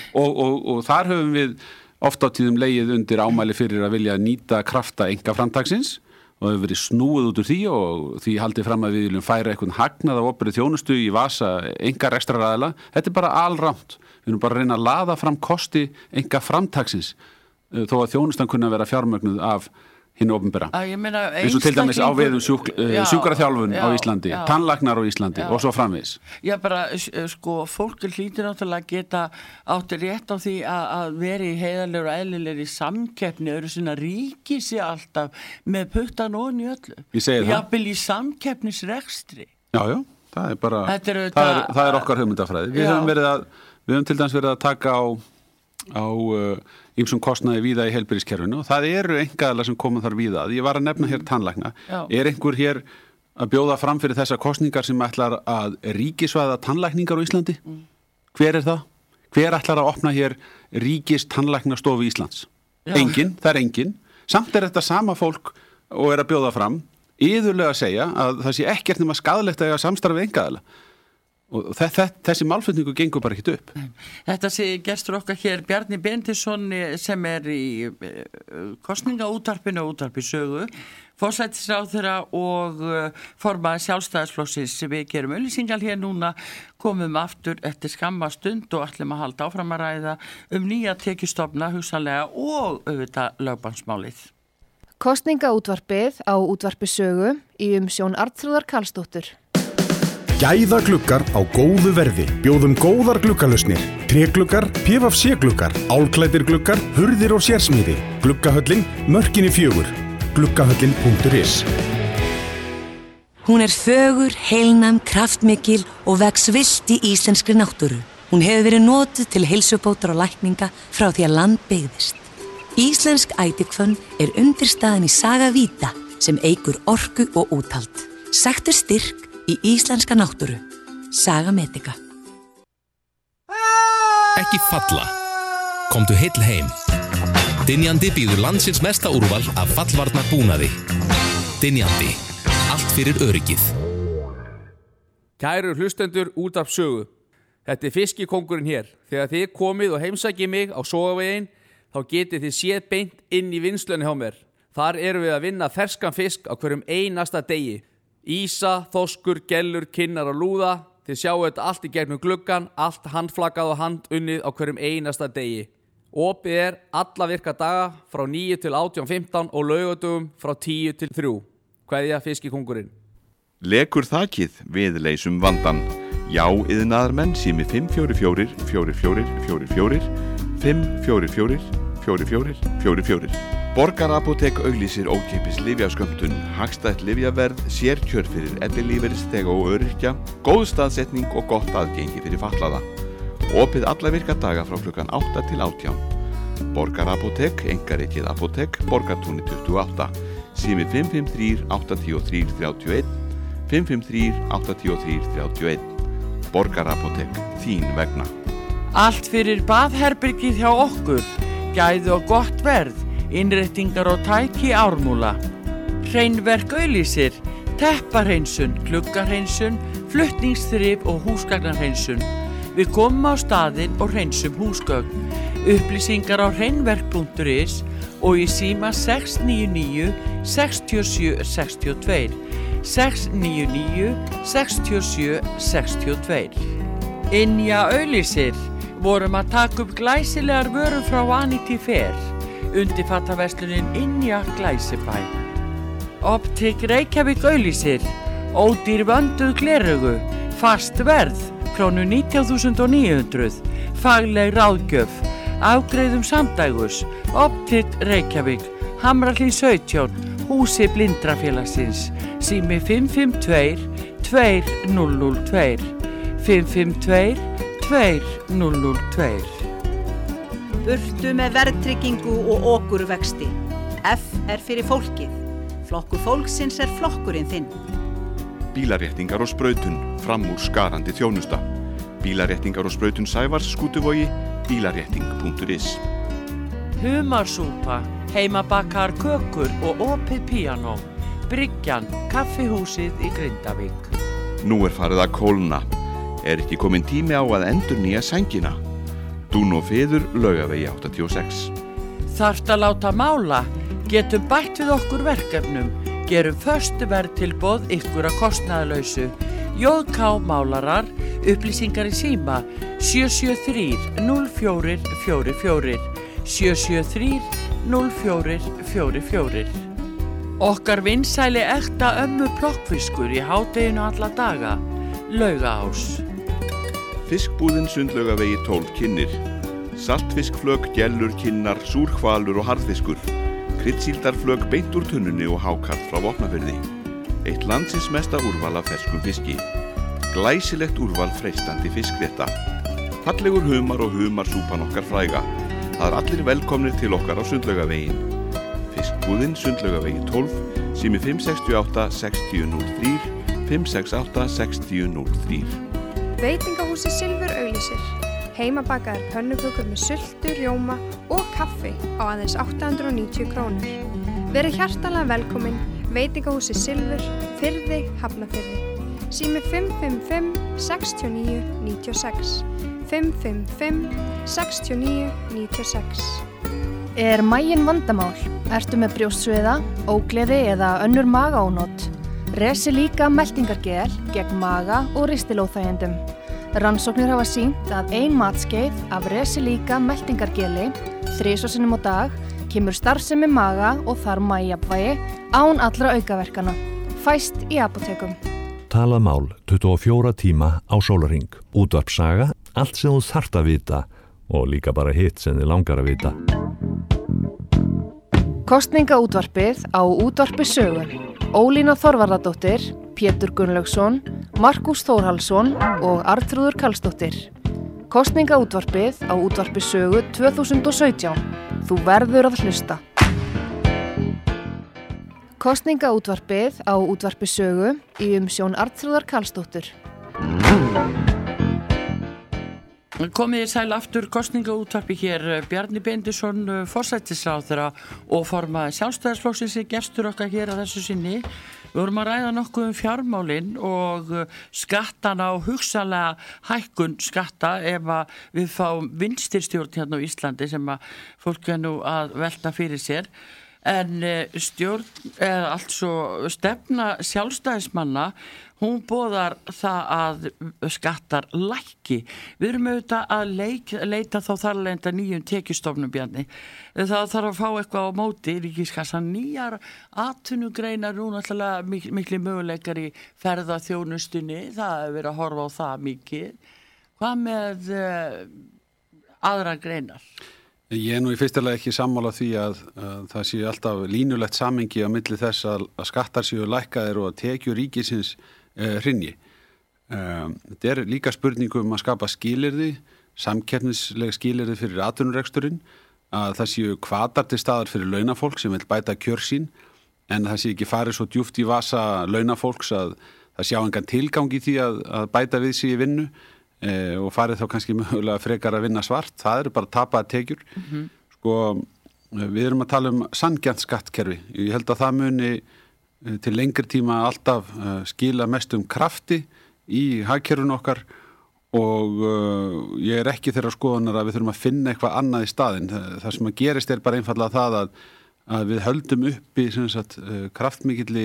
Og þar höfum við oft á tíðum legið undir ámæli fyrir að vilja nýta krafta einkaframtaksins og það hefur verið snúið út úr því og því haldið fram að við viljum færa eitthvað hagnað af opinberri þjónustu í vasa einkarekstraraðila. Þetta er bara alrangt. Við erum bara að reyna að laða fram kosti einkaframtaksins þó að þjónustan kunna vera fjármögnuð af hinu opinbera. Eins og til dæmis á veiðum sjúkraþjálfun á Íslandi, tannlæknar á Íslandi og svo framvegis.
Já, bara, fólk hlýtur náttúrulega geta átti rétt á því að vera í heiðarlegur og eðlilegri samkeppni, eru svona ríkið sé alltaf með puttan ofan í öllu.
Ég segi það.
Jafnvel í samkeppnisrekstri.
Já, það er bara, það er okkar hugmyndafræði. Við höfum til dæmis verið að taka á ýmsum kostnaði víða í heilbrigðiskerfinu og það eru einkaaðilar sem koma þar víða. Ég var að nefna hér tannlækna. Er einhver hér að bjóða fram fyrir þessar kosningar sem ætlar að ríkisvæða tannlækningar á Íslandi? Hver er það? Hver ætlar að opna hér ríkis tannlæknastofu Íslands? Engin, það er engin. Samt er þetta sama fólk og er að bjóða fram, iðulega að segja að það sé ekkert nema skaðlegt að eiga samstarf við einkaaðila. Og þessi málflutningu gengur bara ekkert upp.
Þetta sé gestur okkar hér Bjarni Benediktsson sem er í kosningaútvarpinu og útvarpi sögu, forsætisráðherra og formaður Sjálfstæðisflokksins. Við gerum auglýsingar hér núna, komum aftur eftir skamma stund og ætlum að halda áfram að ræða nýja tekjustofna hugsanlega og auðvitað lögbannsmálið.
Kosningaútvarpið á útvarpi sögu í umsjón Arnþrúðar Karlsdóttur.
Gæðagluggar á góðu verði. Bjóðum góðar gluggallausnir. Trégluggar, PVC-gluggar, álklæddir gluggar, hurðir og sérsmíði. Gluggahöllin, Mörkinni 4. Gluggahöllin.is.
Hún er fögur, heilnæm, kraftmikil og vex villt í íslenskri náttúru. Hún hefur verið notuð til heilsubótar og lækninga frá því að land byggðist. Íslensk ætihvönn er undirstaðan í Saga Vita sem eykur orku og úthald. Sæktu styrk í íslenska náttúru. Saga Medica.
Ekki falla. Komdu heill heim. Dynjandi býður landsins mesta úrval af fallvarnar búnaði. Dynjandi. Allt fyrir öryggið.
Kæru hlustendur útvarp sögu. Þetta er fiskikóngurinn hér. Þegar þið komið og heimsækið mig á Sogavegin, þá getið þið séð beint inn í vinnslunni hjá mér. Þar erum við að vinna ferskan fisk á hverjum einasta degi. Ísa, þorskur, gellur, kinnar og lúða. Þið sjáu þetta allt í gegnum gluggan, allt handflakað og handunnið á hverjum einasta degi. Opið er alla virka daga frá 9 til 18:15 og laugardögum frá 10 til 3. Kveðja fiskikóngurinn.
Lekur þakið, við leysum vandan. Já, iðnaðarmenn sími 544 44 44 544 44 44. Borgarapótek auglýsir ókeypis lyfjaskömmtun, hagstætt lyfjaverð, sérkjör fyrir ellilífeyrisþega og öryrkja, góð staðsetning og gott aðgengi fyrir fatlaða. Opið alla virka daga frá klukkan 8 til 18. Borgarapótek, einkarekið apótek, Borgartúni 28, sími 553 83 31, 553 83 31. Borgarapótek, þín vegna.
Allt fyrir baðherbergið hjá okkur, gæði og gott verð. Innréttingar og tæki Ármúla. Hreinverk auglýsir, tepparhreinsun, gluggahreinsun, flutningsþrif og húsgagnarhreinsun. Við komum á staðinn og hreinsum húsgögn. Upplýsingar á hreinverk.is og í síma 699 67 62. 699 67 62. Ynja auglýsir, vorum að taka upp glæsilegar vörur frá Vanity Fair. Undirfattaverslunin Ynja Glæsibæ. Optik Reykjavík auglýsir, ódýr vönduð gleraugu, fast verð, krónu 19.900, fagleg ráðgjöf, afgreiðum samdægus, Optik Reykjavík, Hamrahlíð 17, húsi Blindrafélagsins, sími 552 2002, 552 2002.
Burtu með verðtryggingu og okurvexti. F er fyrir fólkið. Flokkur fólksins er flokkurinn þinn.
Bílaréttingar og sprautun, fram úr skarandi þjónusta. Bílaréttingar og sprautun Sævars, Skútuvogi, bílarétting.is.
Humarsúpa, heimabakar kökur og opið píanó. Bryggjan, kaffihúsið í Grindavík.
Nú farið að kólna. Ekki komin tími á að endurnýja sængina? Dún og Fiður, Laugavegi 86.
Þarft að láta mála? Getum bætt við okkur verkefnum. Gerum föstu verðtilboð ykkur að kostnaðarlausu. JK Málarar, upplýsingar í síma 773 0444 773 0444. Okkar vinsæli ekta ömmu plokkfiskur í hádeginu alla daga. Laugaás.
Fiskbúðin Sundlaugavegi 12 Kynnir. Saltfiskflök, gellur, kynnar, súrhvalur og harðfiskur. Kryddsíldarflök beint úr tunnunni og hákarl frá Vopnafirði. Eitt landsins mesta úrval af ferskum fiski. Glæsilegt úrval freistandi fiskrétta. Fallegur humar og humarsúpan okkar fræga. Það allir velkomnir til okkar á Sundlaugavegin. Fiskbúðin Sundlaugavegi 12, sími 568 6003, 568 6003.
Veitingahúsi Silfur auglýsir. Heimabakaðar pönnukökur með sultu, rjóma og kaffi á aðeins 890 krónur. Verið hjartanlega velkomin, Veitingahúsi Silfur, Firði, Hafnarfirði. Sími 555 69 96, 555 69 96.
Er maginn vandamál? Ertu með brjóstsviða, ógleði eða önnur magaónot? Resilíka meltingargel gegn maga og ristilóþægjendum. Rannsóknir hafa sýnt að ein matskeið af Resilíka meltingargeli 3 sinnum á dag kemur starfsemi maga og þarma í jafnvægi án allra aukaverkana. Fæst í apótekum.
Talað mál 24 tíma á sólarhring. Útvarpssaga, allt sem þú þarft að vita og líka bara hitt sem þið langar að vita.
Kosningaútvarpið á Útvarpi Sögu. Ólína Þorvarðardóttir, Pétur Gunnlaugsson, Markús Þórhallsson og Arnþrúður Karlsdóttir. Kosningaútvarpið á Útvarpi Sögu 2017. Þú verður að hlusta. Kosningaútvarpið á Útvarpi Sögu í umsjón Arnþrúðar Karlsdóttir.
Komið sæl aftur kosningaútvarpi hér. Bjarni Benediktsson, forsætisráðherra og formaður Sjálfstæðisflokksins er gestur okkar hér að þessu sinni. Við vorum að ræða nokkuð fjármálin og skattana og hugsanlega hækkun skatta ef að við fáum vinstrirstjórn hérna á Íslandi sem að fólk er nú að velta fyrir sér. En stjórn, eða altså stefna sjálfstæðismanna, hún boðar það að skattar lækki. Við erum auðvitað að leita þá þarlenda nýjum tekjustofnum, Bjarni. Það þarf að fá eitthvað á móti ríkiskassan, nýjar atvinnugreinar, nú náttúrulega miklu möguleikar í ferðaþjónustunni, það er verið að horfa á það mikið. Hvað með aðra greinar?
Ég nú í fyrstilega ekki sammála því að það sé alltaf línulegt samengi á milli þess að skattar séu lækkaðir og að tekjur ríkisins hrynji. Þetta er líka spurningum að skapa skilyrði, samkeppnisleg skilyrði fyrir atvinnureksturinn, að það séu hvatar til staðar fyrir launafólk sem vil bæta kjör sín, en það sé ekki farið svo djúpt í vasa launafólks að það sjá engan tilgang í því að bæta við sig í vinnu. Og farið þá kannski mögulega frekar að vinna svart, það eru bara tapaðar tekjur. Sko, við erum að tala um sanngjarnt skattkerfi. Ég held að það muni til lengri tíma alltaf skila mestum krafti í hagkerfinu okkar og ég er ekki þeirra skoðunar að við þurfum að finna eitthvað annað í staðinn. Það sem að gerist er bara einfallega það að við höldum uppi kraftmikilli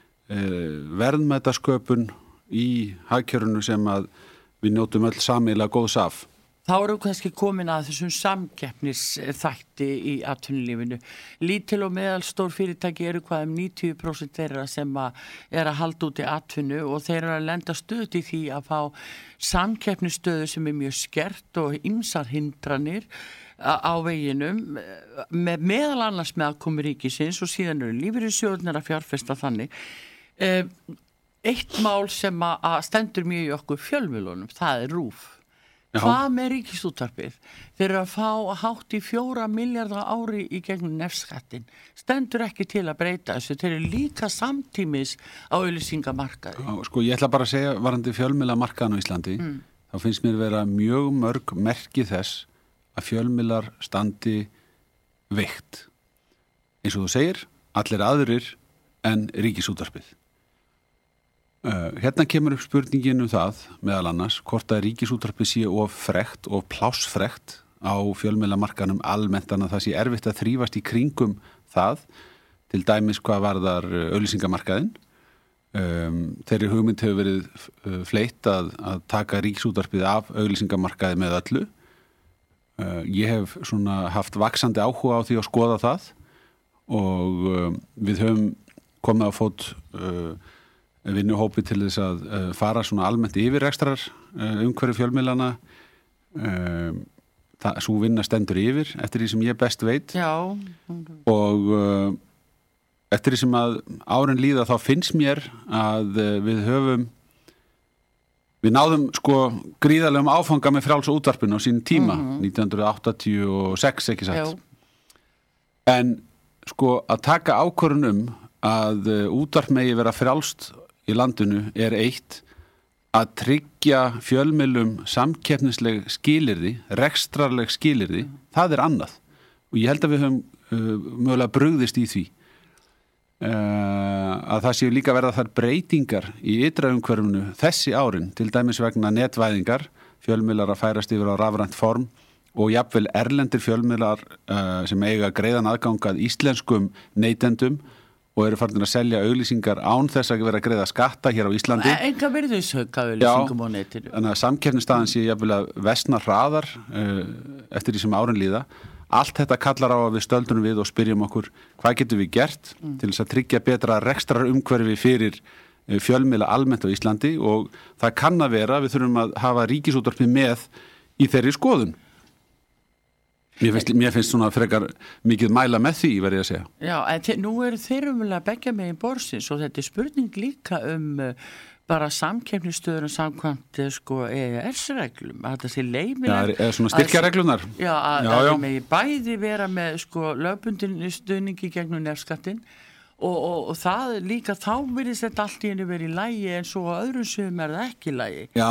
verðmætasköpun í hagkerfinu sem að við njótum öll sameiginlega góðs af.
Þá erum við kannski komin að þessum samkeppnisþætti í atvinnulífinu. Lítil og meðalstór fyrirtæki eru hvað 90% þeirra sem er að halda út í atvinnu og þeir eru að lenda stöð í því að fá samkeppnisstöðu sem er mjög skert og ýmsar hindranir á veginum meðal annars með aðkomu ríkisins og síðan eru lífeyrissjóðirnir að fjárfesta þannig. Eitt mál sem að stendur mjög í okkur fjölmiðlunum, það er RÚV. Hvað með ríkisútvarpið? Þeir eru að fá hátt í 4 milljarða ári í gegnum nefnskattin. Stendur ekki til að breyta þessu. Þeir eru líka samtímis á auglýsingamarkaði.
Sko, ég ætla bara að segja varandi fjölmiðlamarkaðan á Íslandi, þá finnst mér vera mjög mörg merki þess að fjölmiðlar standi veikt. Eins og þú segir, allir aðrir en ríkisútvarpið. Hérna kemur upp spurningin það, meðal annars, hvort að ríkisútvarpið sé of frekt, of plássfrekt á fjölmiðlamarkaðnum almennt, þannig að það sé erfitt að þrífast í kringum það, til dæmis hvað varðar auglýsingamarkaðinn. Þeirri hugmynd hefur verið fleytt að taka ríkisútvarpið af auglýsingamarkaði með öllu. Ég hef svona haft vaxandi áhuga á því að skoða það og við höfum komið á fót vinnuhópi til þess að fara svona almennt yfir rekstrar umhverfi fjölmiðlana. Sú vinna stendur yfir eftir því sem ég best veit.
Já.
Og eftir því sem að árin líða þá finnst mér að við náðum sko gríðarlegum áfanga með frjáls og útvarpinu á sín tíma, 1986 ekki satt. En sko að taka ákvörðun að útvarp megi vera frjálst í landinu er eitt, að tryggja fjölmiðlum samkeppnisleg skilyrði, rekstrarleg skilyrði, það er annað. Og ég held að við höfum mögulega brugðist í því. Að það séu líka verða þar breytingar í ytra umhverfinu þessi árin, til dæmis vegna netvæðingar, fjölmiðlar að færast yfir á rafrænt form og jafnvel erlendir fjölmiðlar sem eiga greiðan aðgang að íslenskum neytendum og eru farin að selja auglýsingar án þess að vera að greiða skatta hér á Íslandi.
Enga virðishauka auglýsingum á netinu.
Þannig að samkeppnisstaðan sé jafnvel að versna hraðar eftir því sem árin líða. Allt þetta kallar á að við stöldunum við og spyrjum okkur hvað getum við gert til þess að tryggja betra rekstrar umhverfi fyrir fjölmiðla almennt á Íslandi og það kann að vera við þurfum að hafa ríkisútvarpið með í þeirri skoðun. Mér finnst svona frekar mikið mæla með því, verði ég að segja.
Já, en nú eru þeir umvel að begja megin borðsins og þetta er spurning líka bara samkeppnisstöðuna samkvæmt sko EES-reglum, að þetta sé leimilegt.
Já, svona styrkjareglunar.
Já, að megi bæði vera með sko lögbundin stuðningi gegnum nefnskattinn og það líka þá virðist þetta allt í henni verið í lagi en svo á öðrum sögum það ekki í lagi.
Já,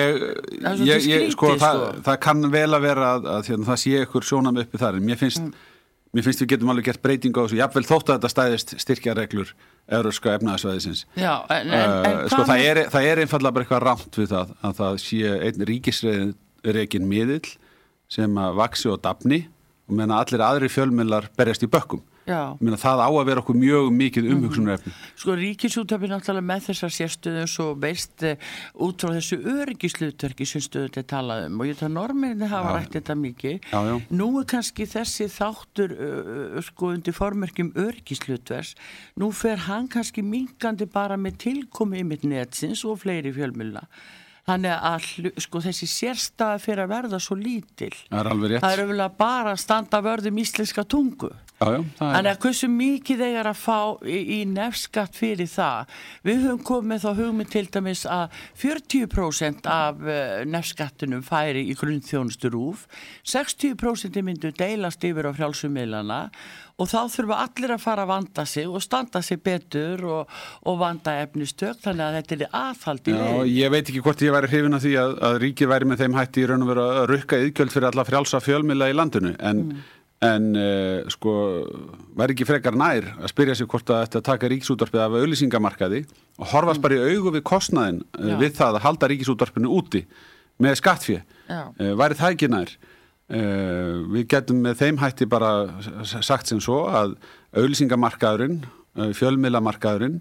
ég sko, það kann vel að vera að það sé ykkur sjónam uppi þar en mér finnst við getum alveg gert breytingu á þessu, jafnvel þótt að þetta stæðist styrkjareglur Evrópska efnahagsvæðisins.
Já, en
sko, það er einfaldlega bara eitthvað rangt við það að það sé einn ríkisrekin miðill sem að vaxi og dafni og meðan allir aðri fjölmiðlar berjast í bökkum. Meina, það á að vera okkur mjög mikið umhugsunarefni.
Sko ríkisútvarpið náttúrulega með þessar sérstöðum svo veist út frá þessu öryggislutverki sem stöðum þetta talað og ég það norminni hafa rætt þetta mikið. Nú er kannski þessi þáttur sko undir formerkjum öryggislutverks. Nú fer hann kannski minkandi bara með tilkomi í mitt netsins og fleiri fjölmiðla. Þannig að sko, þessi sérstaða fyrir að verða svo lítil.
Það er alveg rétt.
Það er öfulega bara að standa vörðum íslenska tungu. Þannig að hversu mikið þeir að fá í nefnskatt fyrir það. Við höfum komið þá hugmynd til dæmis að 40% af nefnskattunum færi í grunnþjónustu RÚV, 60% myndu deilast yfir á frjálsummiðlana og þá þurfa allir að fara að vanda sig og standa sig betur og vanda efnistök, þannig að þetta er aðhald í leið.
Já, ég veit ekki hvort ég væri hrifin af því að ríkið væri með þeim hætti í raun og veru að rukka iðgjöld fyrir alla frjálsa fjölmiðla í landinu, en sko, væri ekki frekar nær að spyrja sig hvort að þetta taka ríkisútvarpið af auglýsingamarkaði og horfast bara í augu við kostnaðinn við það að halda ríkisútvarpinu úti með skattfé. Væri það ekki nær? Við getum með þeim hætti bara sagt sem svo að auglýsingamarkaðurinn, fjölmiðlamarkaðurinn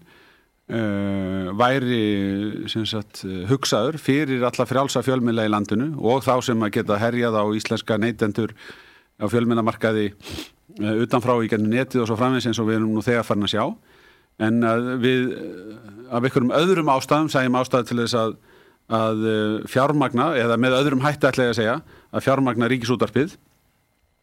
væri sem sagt hugsaður fyrir alla frjálsa fjölmiðla í landinu og þá sem að geta herjað á íslenska neytendur á fjölmiðlamarkaði utanfrá í gennum netið og svo framvegis eins og við erum nú þegar farin að sjá en að við af einhverjum öðrum ástæðum segjum ástæðu til þess að fjármagna eða með öðrum hætti ætla ég að segja að fjármagna ríkisútvarpið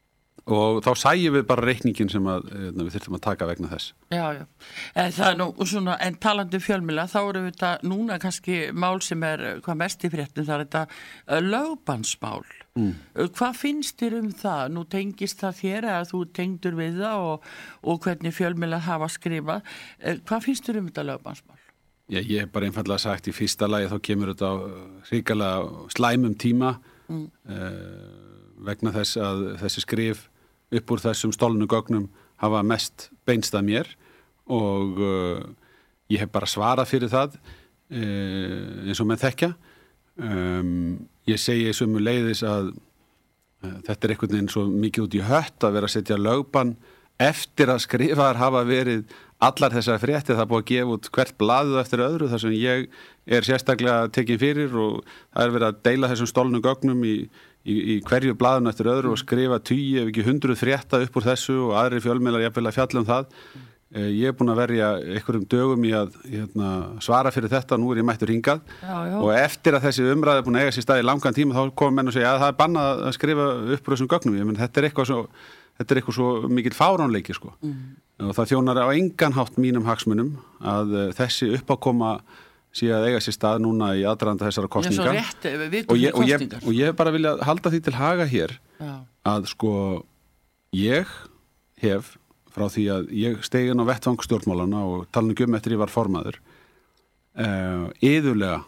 og þá sæjum við bara reikningin sem við þurfum að taka vegna þess.
Já. En það nú svona, en talandi fjölmiðla, þá eru þetta núna kannski mál sem hvað mest í fréttum, það þetta lögbannsmál. Hvað finnst þér það? Nú tengist það þér að þú tengdur við það og hvernig fjölmiðla hafa skrifað. Hvað finnst þér þetta lögbannsmál?
Já, ég hef bara einfallega sagt í fyrsta lagi þá kemur þetta á hrikalega slæmum tíma vegna þess að þessi skrif upp úr þessum stolnu gögnum hafa mest beinst að mér og ég hef bara svarað fyrir það eins og með þekkja. Ég segi sömuleiðis að þetta einhvern veginn svo mikið út í hött að vera að setja lögbann eftir að skrifaðar hafa verið allar þessar fréttir, það búið að gefa út hvert blaðið eftir öðru þar sem ég sérstaklega tekin fyrir og það verið að deila þessum stolnu gögnum í hverju blaðinu eftir öðru og skrifa 10 ef ekki 100 frétta upp úr þessu og aðri fjölmiðlar jafnvel að fjalla það. Ég búin að verja einhverjum dögum í að svara fyrir þetta, nú ég mættur hingað og eftir að þessi umræði búin að eiga sér stað í langan tíma þá kom menn og segja að það bannað að skrifa upp úr þessum gögnum. Ég menn þetta eitthvað svo mikill fáránleiki sko. Og það þjónar á engan hátt mínum hagsmunum að þessi uppákoma sé að eiga sér stað núna í aðdraganda þessara kosninga. Og ég bara vilja halda því til haga hér að sko ég hef frá því að ég steig inn á vettvang stjórnmálana og talinu eftir ég var formaður iðulega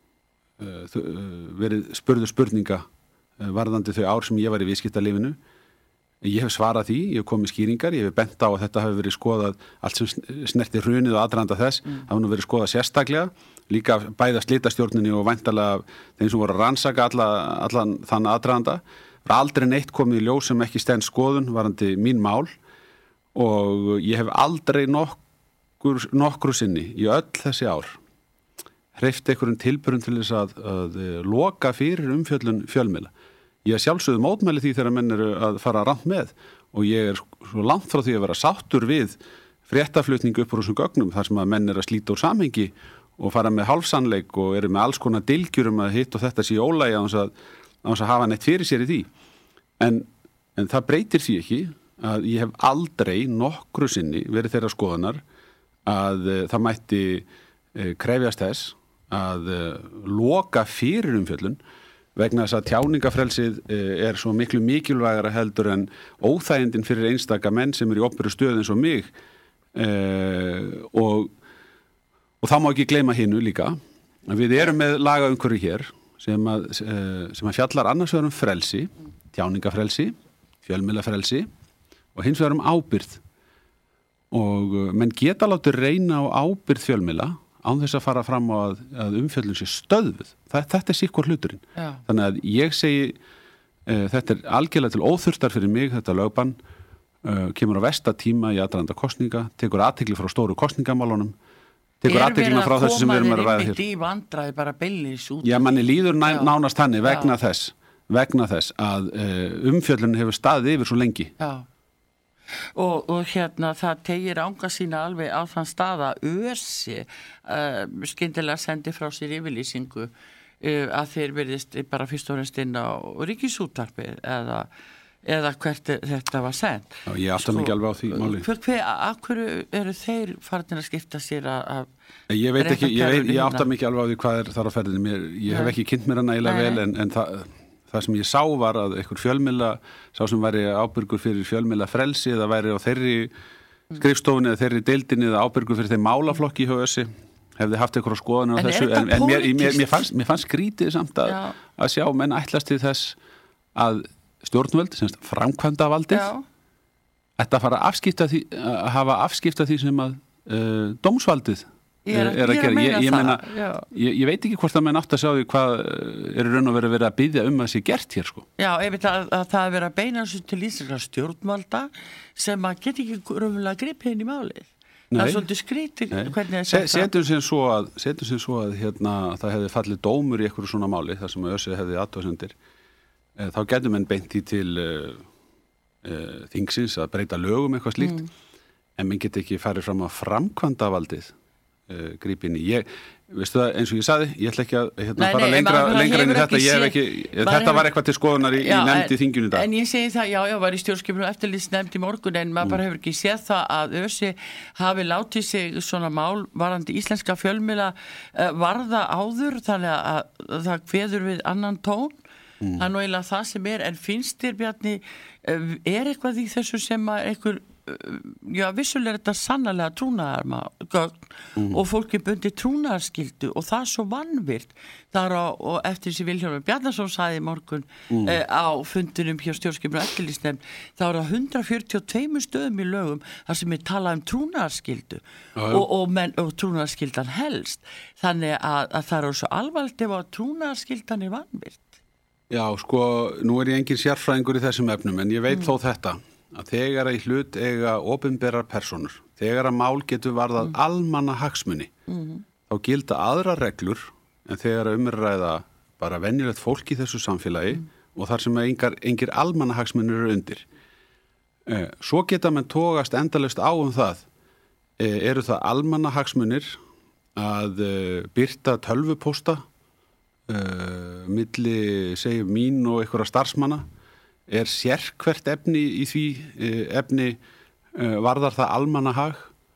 verið spurður spurninga varðandi þau ár sem ég var í viðskiptalífinu. Ég hef svarað því, ég hef komið skýringar, ég hef bent á að þetta hefur verið skoðað allt sem snerti hrunið og aðdraganda þess, það hefur nú verið skoðað sérstaklega, líka bæða slitastjórninni og væntanlega þeim sem voru að rannsaka allan þann aðdraganda. Það er aldrei neitt komið í ljós sem ekki stenst skoðun varðandi mín mál og ég hef aldrei nokkru sinni í öll þessi ár hreyft einhverjum tilburðum til þess að loka fyrir umfjöllun fjölmiðla. Ég sjálfsögðu mótmæli því þegar menn eru að fara rangt með og ég svo langt frá því að vera sáttur við fréttaflutningu upp úr þessum gögnum þar sem að menn eru að slíta úr samhengi og fara með hálfsannleik og eru með alls konar dylgjur að hitt og þetta sé ólægi á þess að hafa neitt fyrir sér í því. En það breytir því ekki að ég hef aldrei nokkru sinni verið þeirra skoðunar að það mætti krefjast þess að loka fyrir umfjöllun vegna þess að tjáningafrelsið svo miklu mikilvægara heldur en óþægindin fyrir einstaka menn sem eru í opinberu stöðu eins og mig og það má ekki gleyma hinu líka. Við erum með lagaumhverfi hér sem að fjallar annars vegar frelsi, tjáningafrelsi, fjölmiðlafrelsi og hins vegar ábyrgð og menn geta látið reyna á ábyrgð fjölmiðla án þess að fara fram á að umfjöllun sé stöðvuð. Þetta sikkur hluturinn. Já. Þannig að ég segi þetta algjörlega til óþurftar fyrir mig, þetta lögbann kemur á versta tíma í aðdraganda kosninga, tekur athygli frá stóru kosningamálunum, tekur athygli frá þessu sem við erum að ræða hér.
Í vandræði bara beilis út.
Já, manni líður nánast hannig vegna þess að umfjöllun hefur staðið yfir svo lengi. Já.
Og það tegir ánga sína alveg á þann stað að ÖSI skyndilega sendi frá sér yfirlýsingu að þeir verðist bara fyrst og fremst inn á ríkisútvarpið eða hvert þetta var sent.
Já, ég átta mig ekki alveg á því máli.
Af hverju eru þeir farin að skipta sér að
Ég veit ekki, ég átta mig ekki alveg á því hvað þar á ferðinni. Ég hef ekki kynnt mér hana eiginlega vel en það sem ég sá var að einhver fjölmiðla, sá sem væri ábyrgur fyrir fjölmiðla frelsi eða væri á þeirri skrifstofunni eða þeirri deildinni eða ábyrgur fyrir þeim málaflokki í ÖSI hefði haft einhverja skoðanir á þessu en mér fannst skrítið samt að sjá menn ætlast til þess að stjórnvöld, semst framkvæmdavaldið ætti að fara að hafa afskipta því sem að dómsvaldið er að gera. Ég veit ekki hvort það menn átt að sjá því hvað eru raun og verið að biðja að sé gert hér sko.
Já, ef það er verið að beina þessu til íslenskra stjórnvalda sem að geta ekki raunverulega gripið inn í málið. Það er svolítið skrítið hvernig það er
setjum sem svo að það hefði fallið dómur í einhverju svona máli þar sem ÖSI hefði athugasemdir þá getur menn beint í til þingsins að breyta lögum eitthvað slíkt en menn geti ekki farið fram á framkvæmdavaldið grípa inn í. Veistu það, eins og ég sagði, ég ætla ekki að fara lengra inn í þetta, þetta var eitthvað til skoðunar í nefnd í þinginu í dag.
En ég segi það, já, var í stjórnskipun og eftirlitsnefnd í morgun, en maður bara hefur ekki séð það að ÖSI hafi látið sig svona mál varandi íslenska fjölmiðla varða áður, þannig að það kveður við annan tón. Það er nú eiginlega það sem en finnst þér, Bjarni, eitthvað í þessu sem að einhver vissulega er þetta sannarlega trúnaðargögn og fólki bundi trúnaðarskyldu og það er svo vanvirt þar og eftir þessi Vilhjálmur Bjarnason sagði í morgun á fundunum hjá stjórnskipun og eftirlitsnefnd, þá er það 142 stöðum í lögum þar sem er talað trúnaðarskyldu og trúnaðarskyldan helst, þannig að það er svo alvarlegt ef að trúnaðarskyldan er vanvirt.
Já, sko, nú er ég engin sérfræðingur í þessum efnum, en ég veit þó þetta að þegar í hlut eiga opinberar persónur, þegar að mál getur varðað almanna hagsmuni, þá gilda aðra reglur en þegar að ræða bara venjulegt fólk í þessu samfélagi og þar sem engir almanna hagsmunir eru undir. Svo geta menn togast endalaust á það, eru það almanna hagsmunir að birta tölvupósta milli, segjum mín og einhverja starfsmanna, sérhvert efni í því efni varðar það almannahag.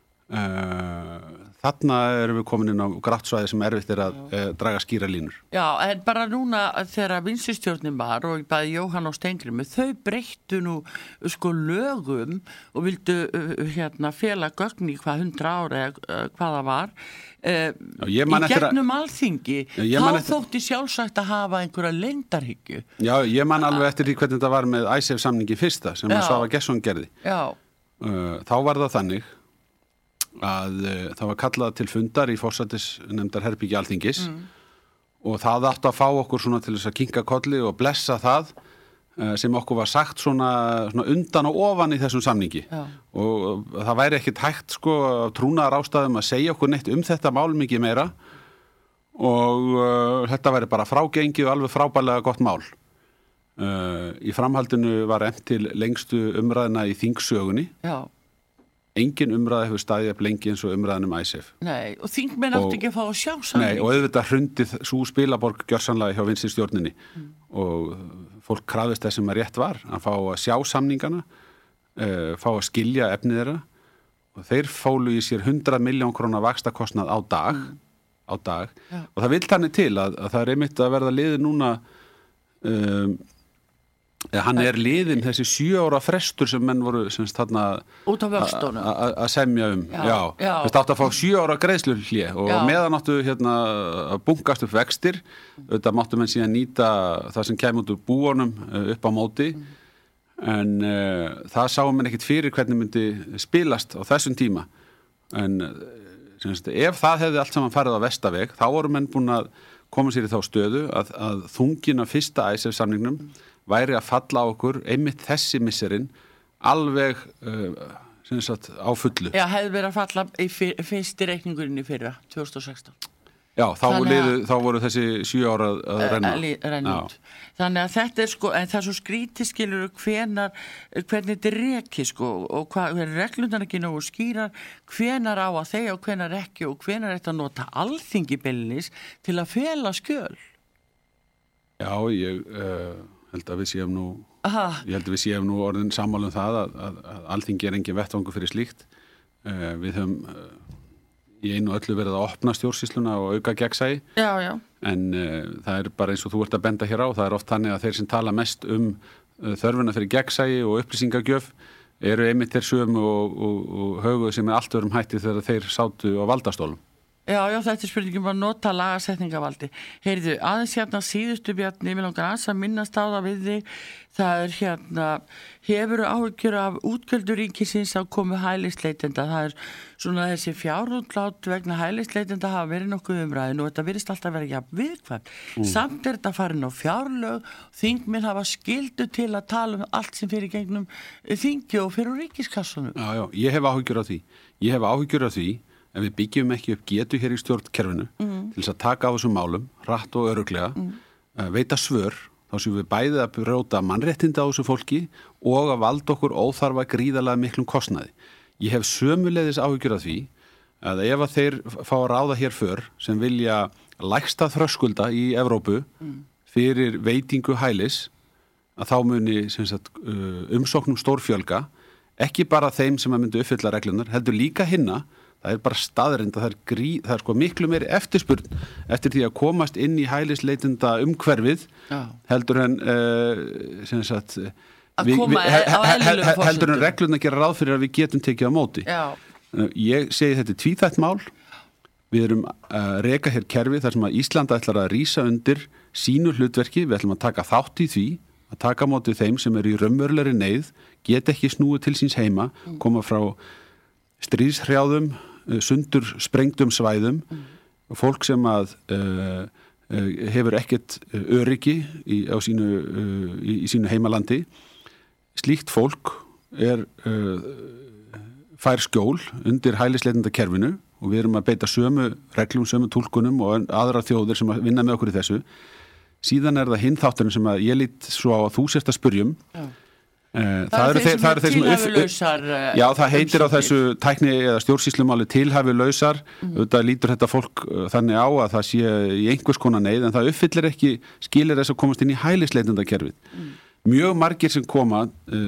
Þarna erum við komin inn á grattsvæði sem erfitt að draga skýra línur. Já,
en bara núna þegar vinstristjórnin var og bæði Jóhann og Steingrímur, þau breyttu nú sko lögum og vildu fela gögn í 100 ára eða hvað það var. Í gegnum alþingi þá þótti sjálfsagt að hafa einhverja leyndarhyggju. Já, ég man alveg eftir því hvernig þetta var með ICEF-samningi fyrsta sem Svava Gesson gerði. Þá var það þannig að það var kallað til fundar í forsætisnefndar herbergi Alþingis og það átti að fá okkur svona til þess að kinka kolli og blessa það sem okkur var sagt svona undan og ofan í þessum samningi. Og það væri ekkit hægt sko trúnaðar ástæðum að segja okkur neitt þetta mál mikið meira og þetta væri bara frágengi og alveg frábærlega gott mál. Í framhaldinu var efnt til lengstu umræðina í þingsögunni. Engin umræða hefur staðið upp lengi eins og umræðan ICEF. Nei, og þingmenn átti ekki að fá að sjá samning. Nei, og auðvitað hrundið svo spilaborg gjörsamlega hjá vinstristjórninni og fólk krafðist þess sem rétt var að fá að sjá samningana, fá að skilja efnið þeirra og þeir fólu í sér 100 milljón króna vaxtakostnað á dag. Og það vill þannig til að það er einmitt að verða liðið núna hann liðin þessi 7 ára frestur sem menn voru þarna að semja þess átt að fá 7 ára greiðsluhlé og meðan áttu að bunkast upp vextir, þetta máttu menn síðan nýta það sem kæmi út úr búunum upp á móti en það sáum menn ekkit fyrir hvernig myndi spilast á þessum tíma en ef það hefði allt saman farið á vestaveg þá voru menn búin að koma sér í þá stöðu að þungin af fyrsta ICEF-samningnum væri að falla á okkur einmitt þessi misserinn alveg á fullu. Já, hefði verið að falla í fyrsti reikningurinn í fyrra, 2016. Já, þá voru þessi 7 ára að renna út. Þannig að þetta sko, en það er svo skrítið skilur hvernig þetta reki sko og hvað reglundar ekki nógu skýrar, hvenar á að þegja og hvenar ekki og hvenar þetta nota alþingi beinlínis til að fela skjöl. Já, ég held að við séum nú orðin sammála það að alþingi engin vettvangur fyrir slíkt. Við höfum í einu öllu verið að opna stjórnsýsluna og auka gegnsæi. En það bara eins og þú ert að benda hér á, það oft þannig að þeir sem tala mest þörfuna fyrir gegnsæi og upplýsingagjöf eru einmitt þeir sömu og höguð sem allt öðrum hætti þegar þeir sátu á valdastólum. Já, þetta spurningum að nota lagasetningavaldi. Heyrðu, aðeins síðustu Bjarni, mér langar aðeins að minnast á það við þig. Það hefur áhyggjur af útgjöldum ríkisins á komu hælisleitenda. Það svona þessi fjárútlát vegna hælisleitenda hafa verið nokkuð umræðin og þetta virðist alltaf verið jafn viðkvæmt. Samt þetta farin á fjárlög, þingmenn hafa skyldu til að tala allt sem fyrir gegnum þingi og fyrir ríkiskassunum. Já, ég hef áhyggjur af því en við byggjum ekki upp getu hér í stjórnkerfinu til þess að taka á þessum málum hratt og örugglega, veita svör þá sem við bæði að brjóta mannréttinda á þessu fólki og að valda okkur óþarfa gríðarlega miklum kostnaði. Ég hef sömuleiðis áhyggjur af því
að ef að þeir fá að ráða hér sem vilja lægsta þröskulda í Evrópu fyrir veitingu hælis, að þá muni umsóknum stórfjölga, ekki bara þeim sem að myndu uppfylla reglunar, heldur líka hinna. Það bara staðreind að það er sko miklu meiri eftirspurn eftir því að komast inn í hælisleitenda umhverfið heldur en heldur en reglurnar gera ráð fyrir að við getum tekið á móti. Ég segi þetta tvíþætt mál. Við erum að reka hér kerfi þar sem að Ísland ætlar að rísa undir sínu hlutverki. Við ætlum að taka þátt í því, að taka á móti þeim sem eru í raunverulegri neyð, geta ekki snúið til síns heima, koma frá stríðshrjáðum, sundur sprengdum svæðum, fólk sem að hefur ekkert öryggi í sínu heimalandi. Slíkt fólk fær skjól undir hælisleitenda kerfinu og við erum að beita sömu reglum, sömu túlkunum og aðrar þjóðir sem að vinna með okkur í þessu. Síðan það hinn þátturinn sem að ég lít svo á að þú sérst að spyrjum. Það eru þeir sem
tilhæfulausar.
Já, það heitir á þessu tækni eða stjórnsýslumáli tilhæfulausar. Auðvitað lítur þetta fólk þannig á að það sé í einhvers konar neyð, en það uppfyllir ekki skilir þess að komast inn í hælisleitendakerfið. Mjög margir sem koma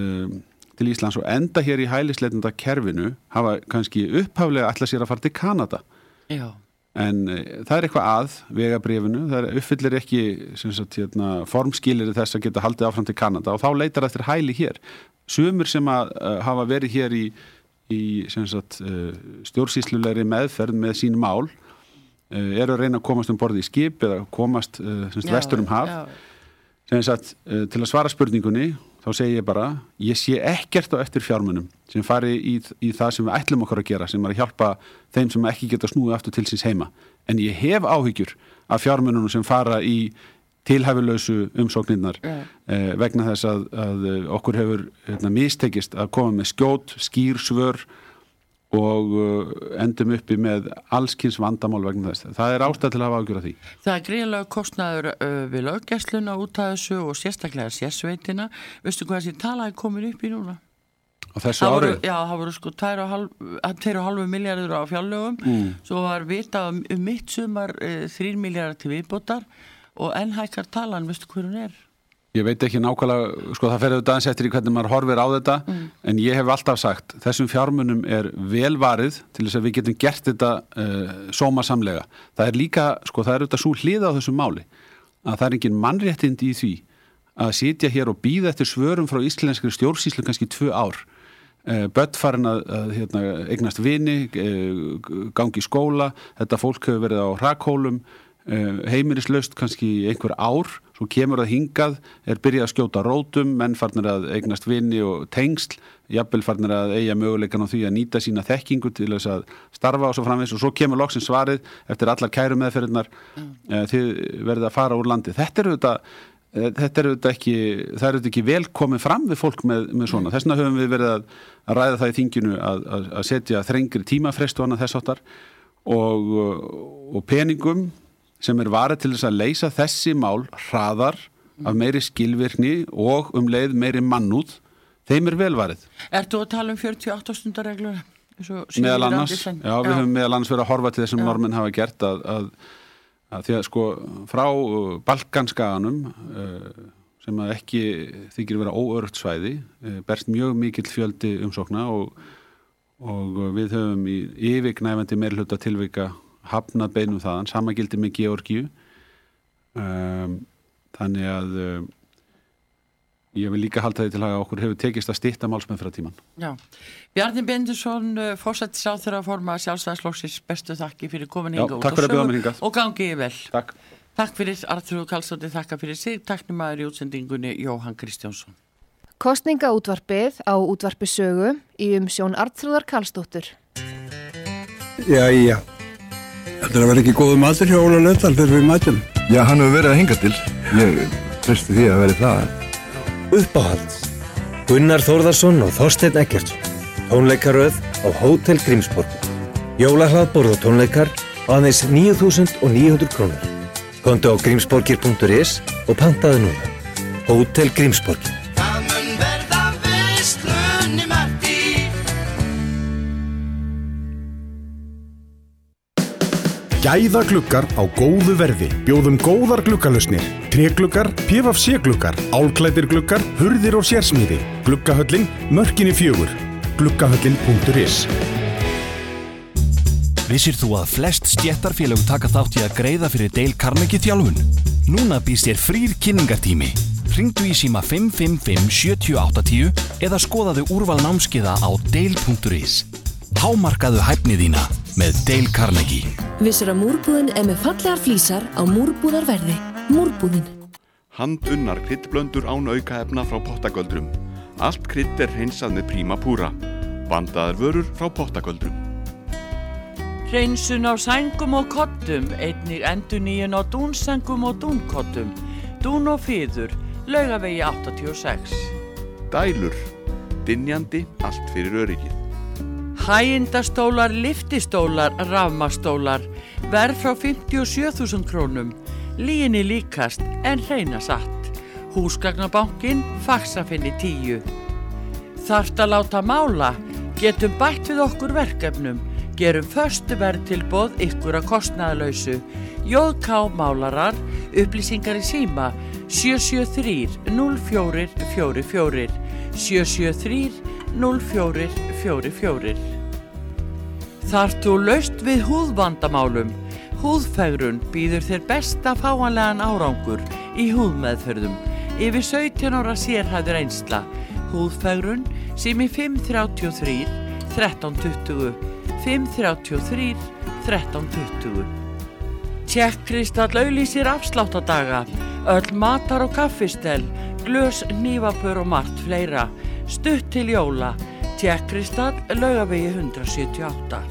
til Íslands og enda hér í hælisleitendakerfinu hafa kannski upphaflega ætlað sér að fara til Kanada.
Já.
En það eitthvað að vegabréfinu, það uppfyllir ekki formskilir þess að geta haldið áfram til Kanada og þá leitar eftir hæli hér. Sumir sem að hafa verið hér í stjórnsýslulegri meðferð með sín mál eru að reyna að komast borð í skip eða komast vestur haf. Til að svara spurningunni þá segi ég bara, ég sé ekkert á eftir fjármunum sem fari í það sem við ætlum okkur að gera, sem að hjálpa þeim sem ekki geta snúið aftur til síns heima. En ég hef áhyggjur af fjármunum sem fara í tilhæfulausu umsóknirnar vegna þess að okkur hefur mistekist að koma með skjót, skýr svör og endum uppi með allskins vandamál vegna þess. Það ástæða til að hafa ágjör af því.
Það gríðlega kostnaður við löggæsluna út af þessu og sérstaklega sérsveitina. Veistu hvað þessi talaði komin upp í núna?
Á þessu ári?
Já, það voru sko 2,5 milljarður á fjárlögum. Svo var vitað mitt sumar 3 milljarðar til viðbótar og enn hækkar talan, veistu hver hún er?
Ég veit ekki nákvæmlega, sko það fer auðvitað aðeins eftir í hvernig maður horfir á þetta, en ég hef alltaf sagt, þessum fjármunum er vel varið til þess að við getum gert þetta sómasamlega. Það er líka, sko það er auðvitað svo hlið á þessum máli, að það er engin mannréttindi í því að sitja hér og bíða eftir svörum frá íslenskri stjórnsýslu kannski 2 ár. Börn farin að eignast vini, gangi í skóla, þetta fólk hefur verið á hrakhólum, heimilislaust kannski einhver ár, svo kemur það hingað, byrjað að skjóta rótum, menn farnir að eignast vini og tengsl, jafnvel farnir að eiga möguleikan á því að nýta sína þekkingu til þess að starfa og svo framvegis og svo kemur loksins svarið eftir allar kæru meðferðirnar, þið verðið að fara úr landi. Þetta er auðvitað ekki vel komið fram við fólk með svona. Þess vegna höfum við verið að ræða það í þinginu að setja þrengri tímafrest og annað þess áttar og peningum sem varið til þess að leysa þessi mál hraðar af meiri skilvirkni og leið meiri mannúð, þeim vel varið.
Ertu að tala 48 stundar regluna?
Meðal annars, já, við höfum meðal annars verið að horfa til þessum normenn hafa gert að því að sko frá Balkanskaganum sem að ekki þykir vera óöruggt svæði berst mjög mikill fjöldi umsókna og við höfum í yfirgnæfandi meirihluta tilvika hafnað beinum þaðan, sama gildi með Georgíu. Þannig að ég vil líka halda því til að okkur hefur tekist að stytta málsmeðferðartímann. Já. Bjarni
Benediktsson, forsætisráðherra formaður Sjálfstæðisflokksins, bestu þakki fyrir komin hingað.
Takk fyrir að bjóða mér hingað.
Og gangi vel.
Takk.
Takk fyrir Arnþrúður Karlsdóttir, þakka fyrir sig. Tæknimaður í útsendingunni Jóhann Kristjánsson.
Kosningaútvarpið á útvarpi Sögu í umsjón Arnþrúðar Karlsdóttir.
Jæja. Þetta verður ekki góðu matur hjá Óla Laufdal fyrir við matjum.
Já, hann hefur verið að hinga til. Ég treysti því að verið það.
Uppáhalds. Gunnar Þórðarsson og Þorsteinn Eggertsson. Tónleikaröð á Hótel Grímsborg. Jólahlaðborð og tónleikar á aðeins 9.900 krónur. Komdu á grímsborgir.is og pantaðu núna. Hótel Grímsborg.
Gæðagluggar á góðu verði. Bjóðum góðar gluggalausnir. Trégluggar, PVC-gluggar, álklæddir gluggar, hurðir og sérsmíði. Gluggahöllin, Mörkinni 4. Gluggahöllin.is.
Vissir þú að flest stéttarfélög taka þátt í að greiða fyrir Dale Carnegie þjálfun? Núna býðst þér frýr kynningartími. Hringdu í síma 555 7810 eða skoðaðu úrval námskeiða á dale.is. Hámarkaðu hæfni þína með Dale Carnegie.
Vissir að Múrbúðin með fallegar flísar á múrbúðarverði. Múrbúðin.
Handunnar kryddblöndur án aukaefna frá Pottagöldrum. Allt krydd hreinsað með Prima Pura. Vandaðar vörur frá Pottagöldrum.
Hreinsun á sængum og kottum, einnig endurnýjun á dúnsængum og dúnkottum. Dún og Fiður, Laugavegi 86.
Dælur, dynjandi, allt fyrir öryggið.
Hægindastólar, lyftistólar, rafmagnstólar, verð frá 57.000 krónum. Lyginni líkast en hreina satt. Húsgagnabankinn, Faxafinni 10. Þarft að láta mála, getum bætt við okkur verkefnum. Gerum föstu verðtilboð ykkur að kostnaðarlausu. JK Málarar, upplýsingar í síma 773 0444 773 0444. Þarft þú laust við húðvandamálum. Húðfegrun býður þér besta fáanlegan árangur í húðmeðferðum. Yfir 17 ára sérhæfður reynsla. Húðfegrun, sími 533 1320 533 1320. Tékkkristall auglýsir afsláttadaga, öll matar- og kaffistel, glös, hnífapör og margt fleira. Stutt til jóla. Tékkkristall, Laugavegi 178.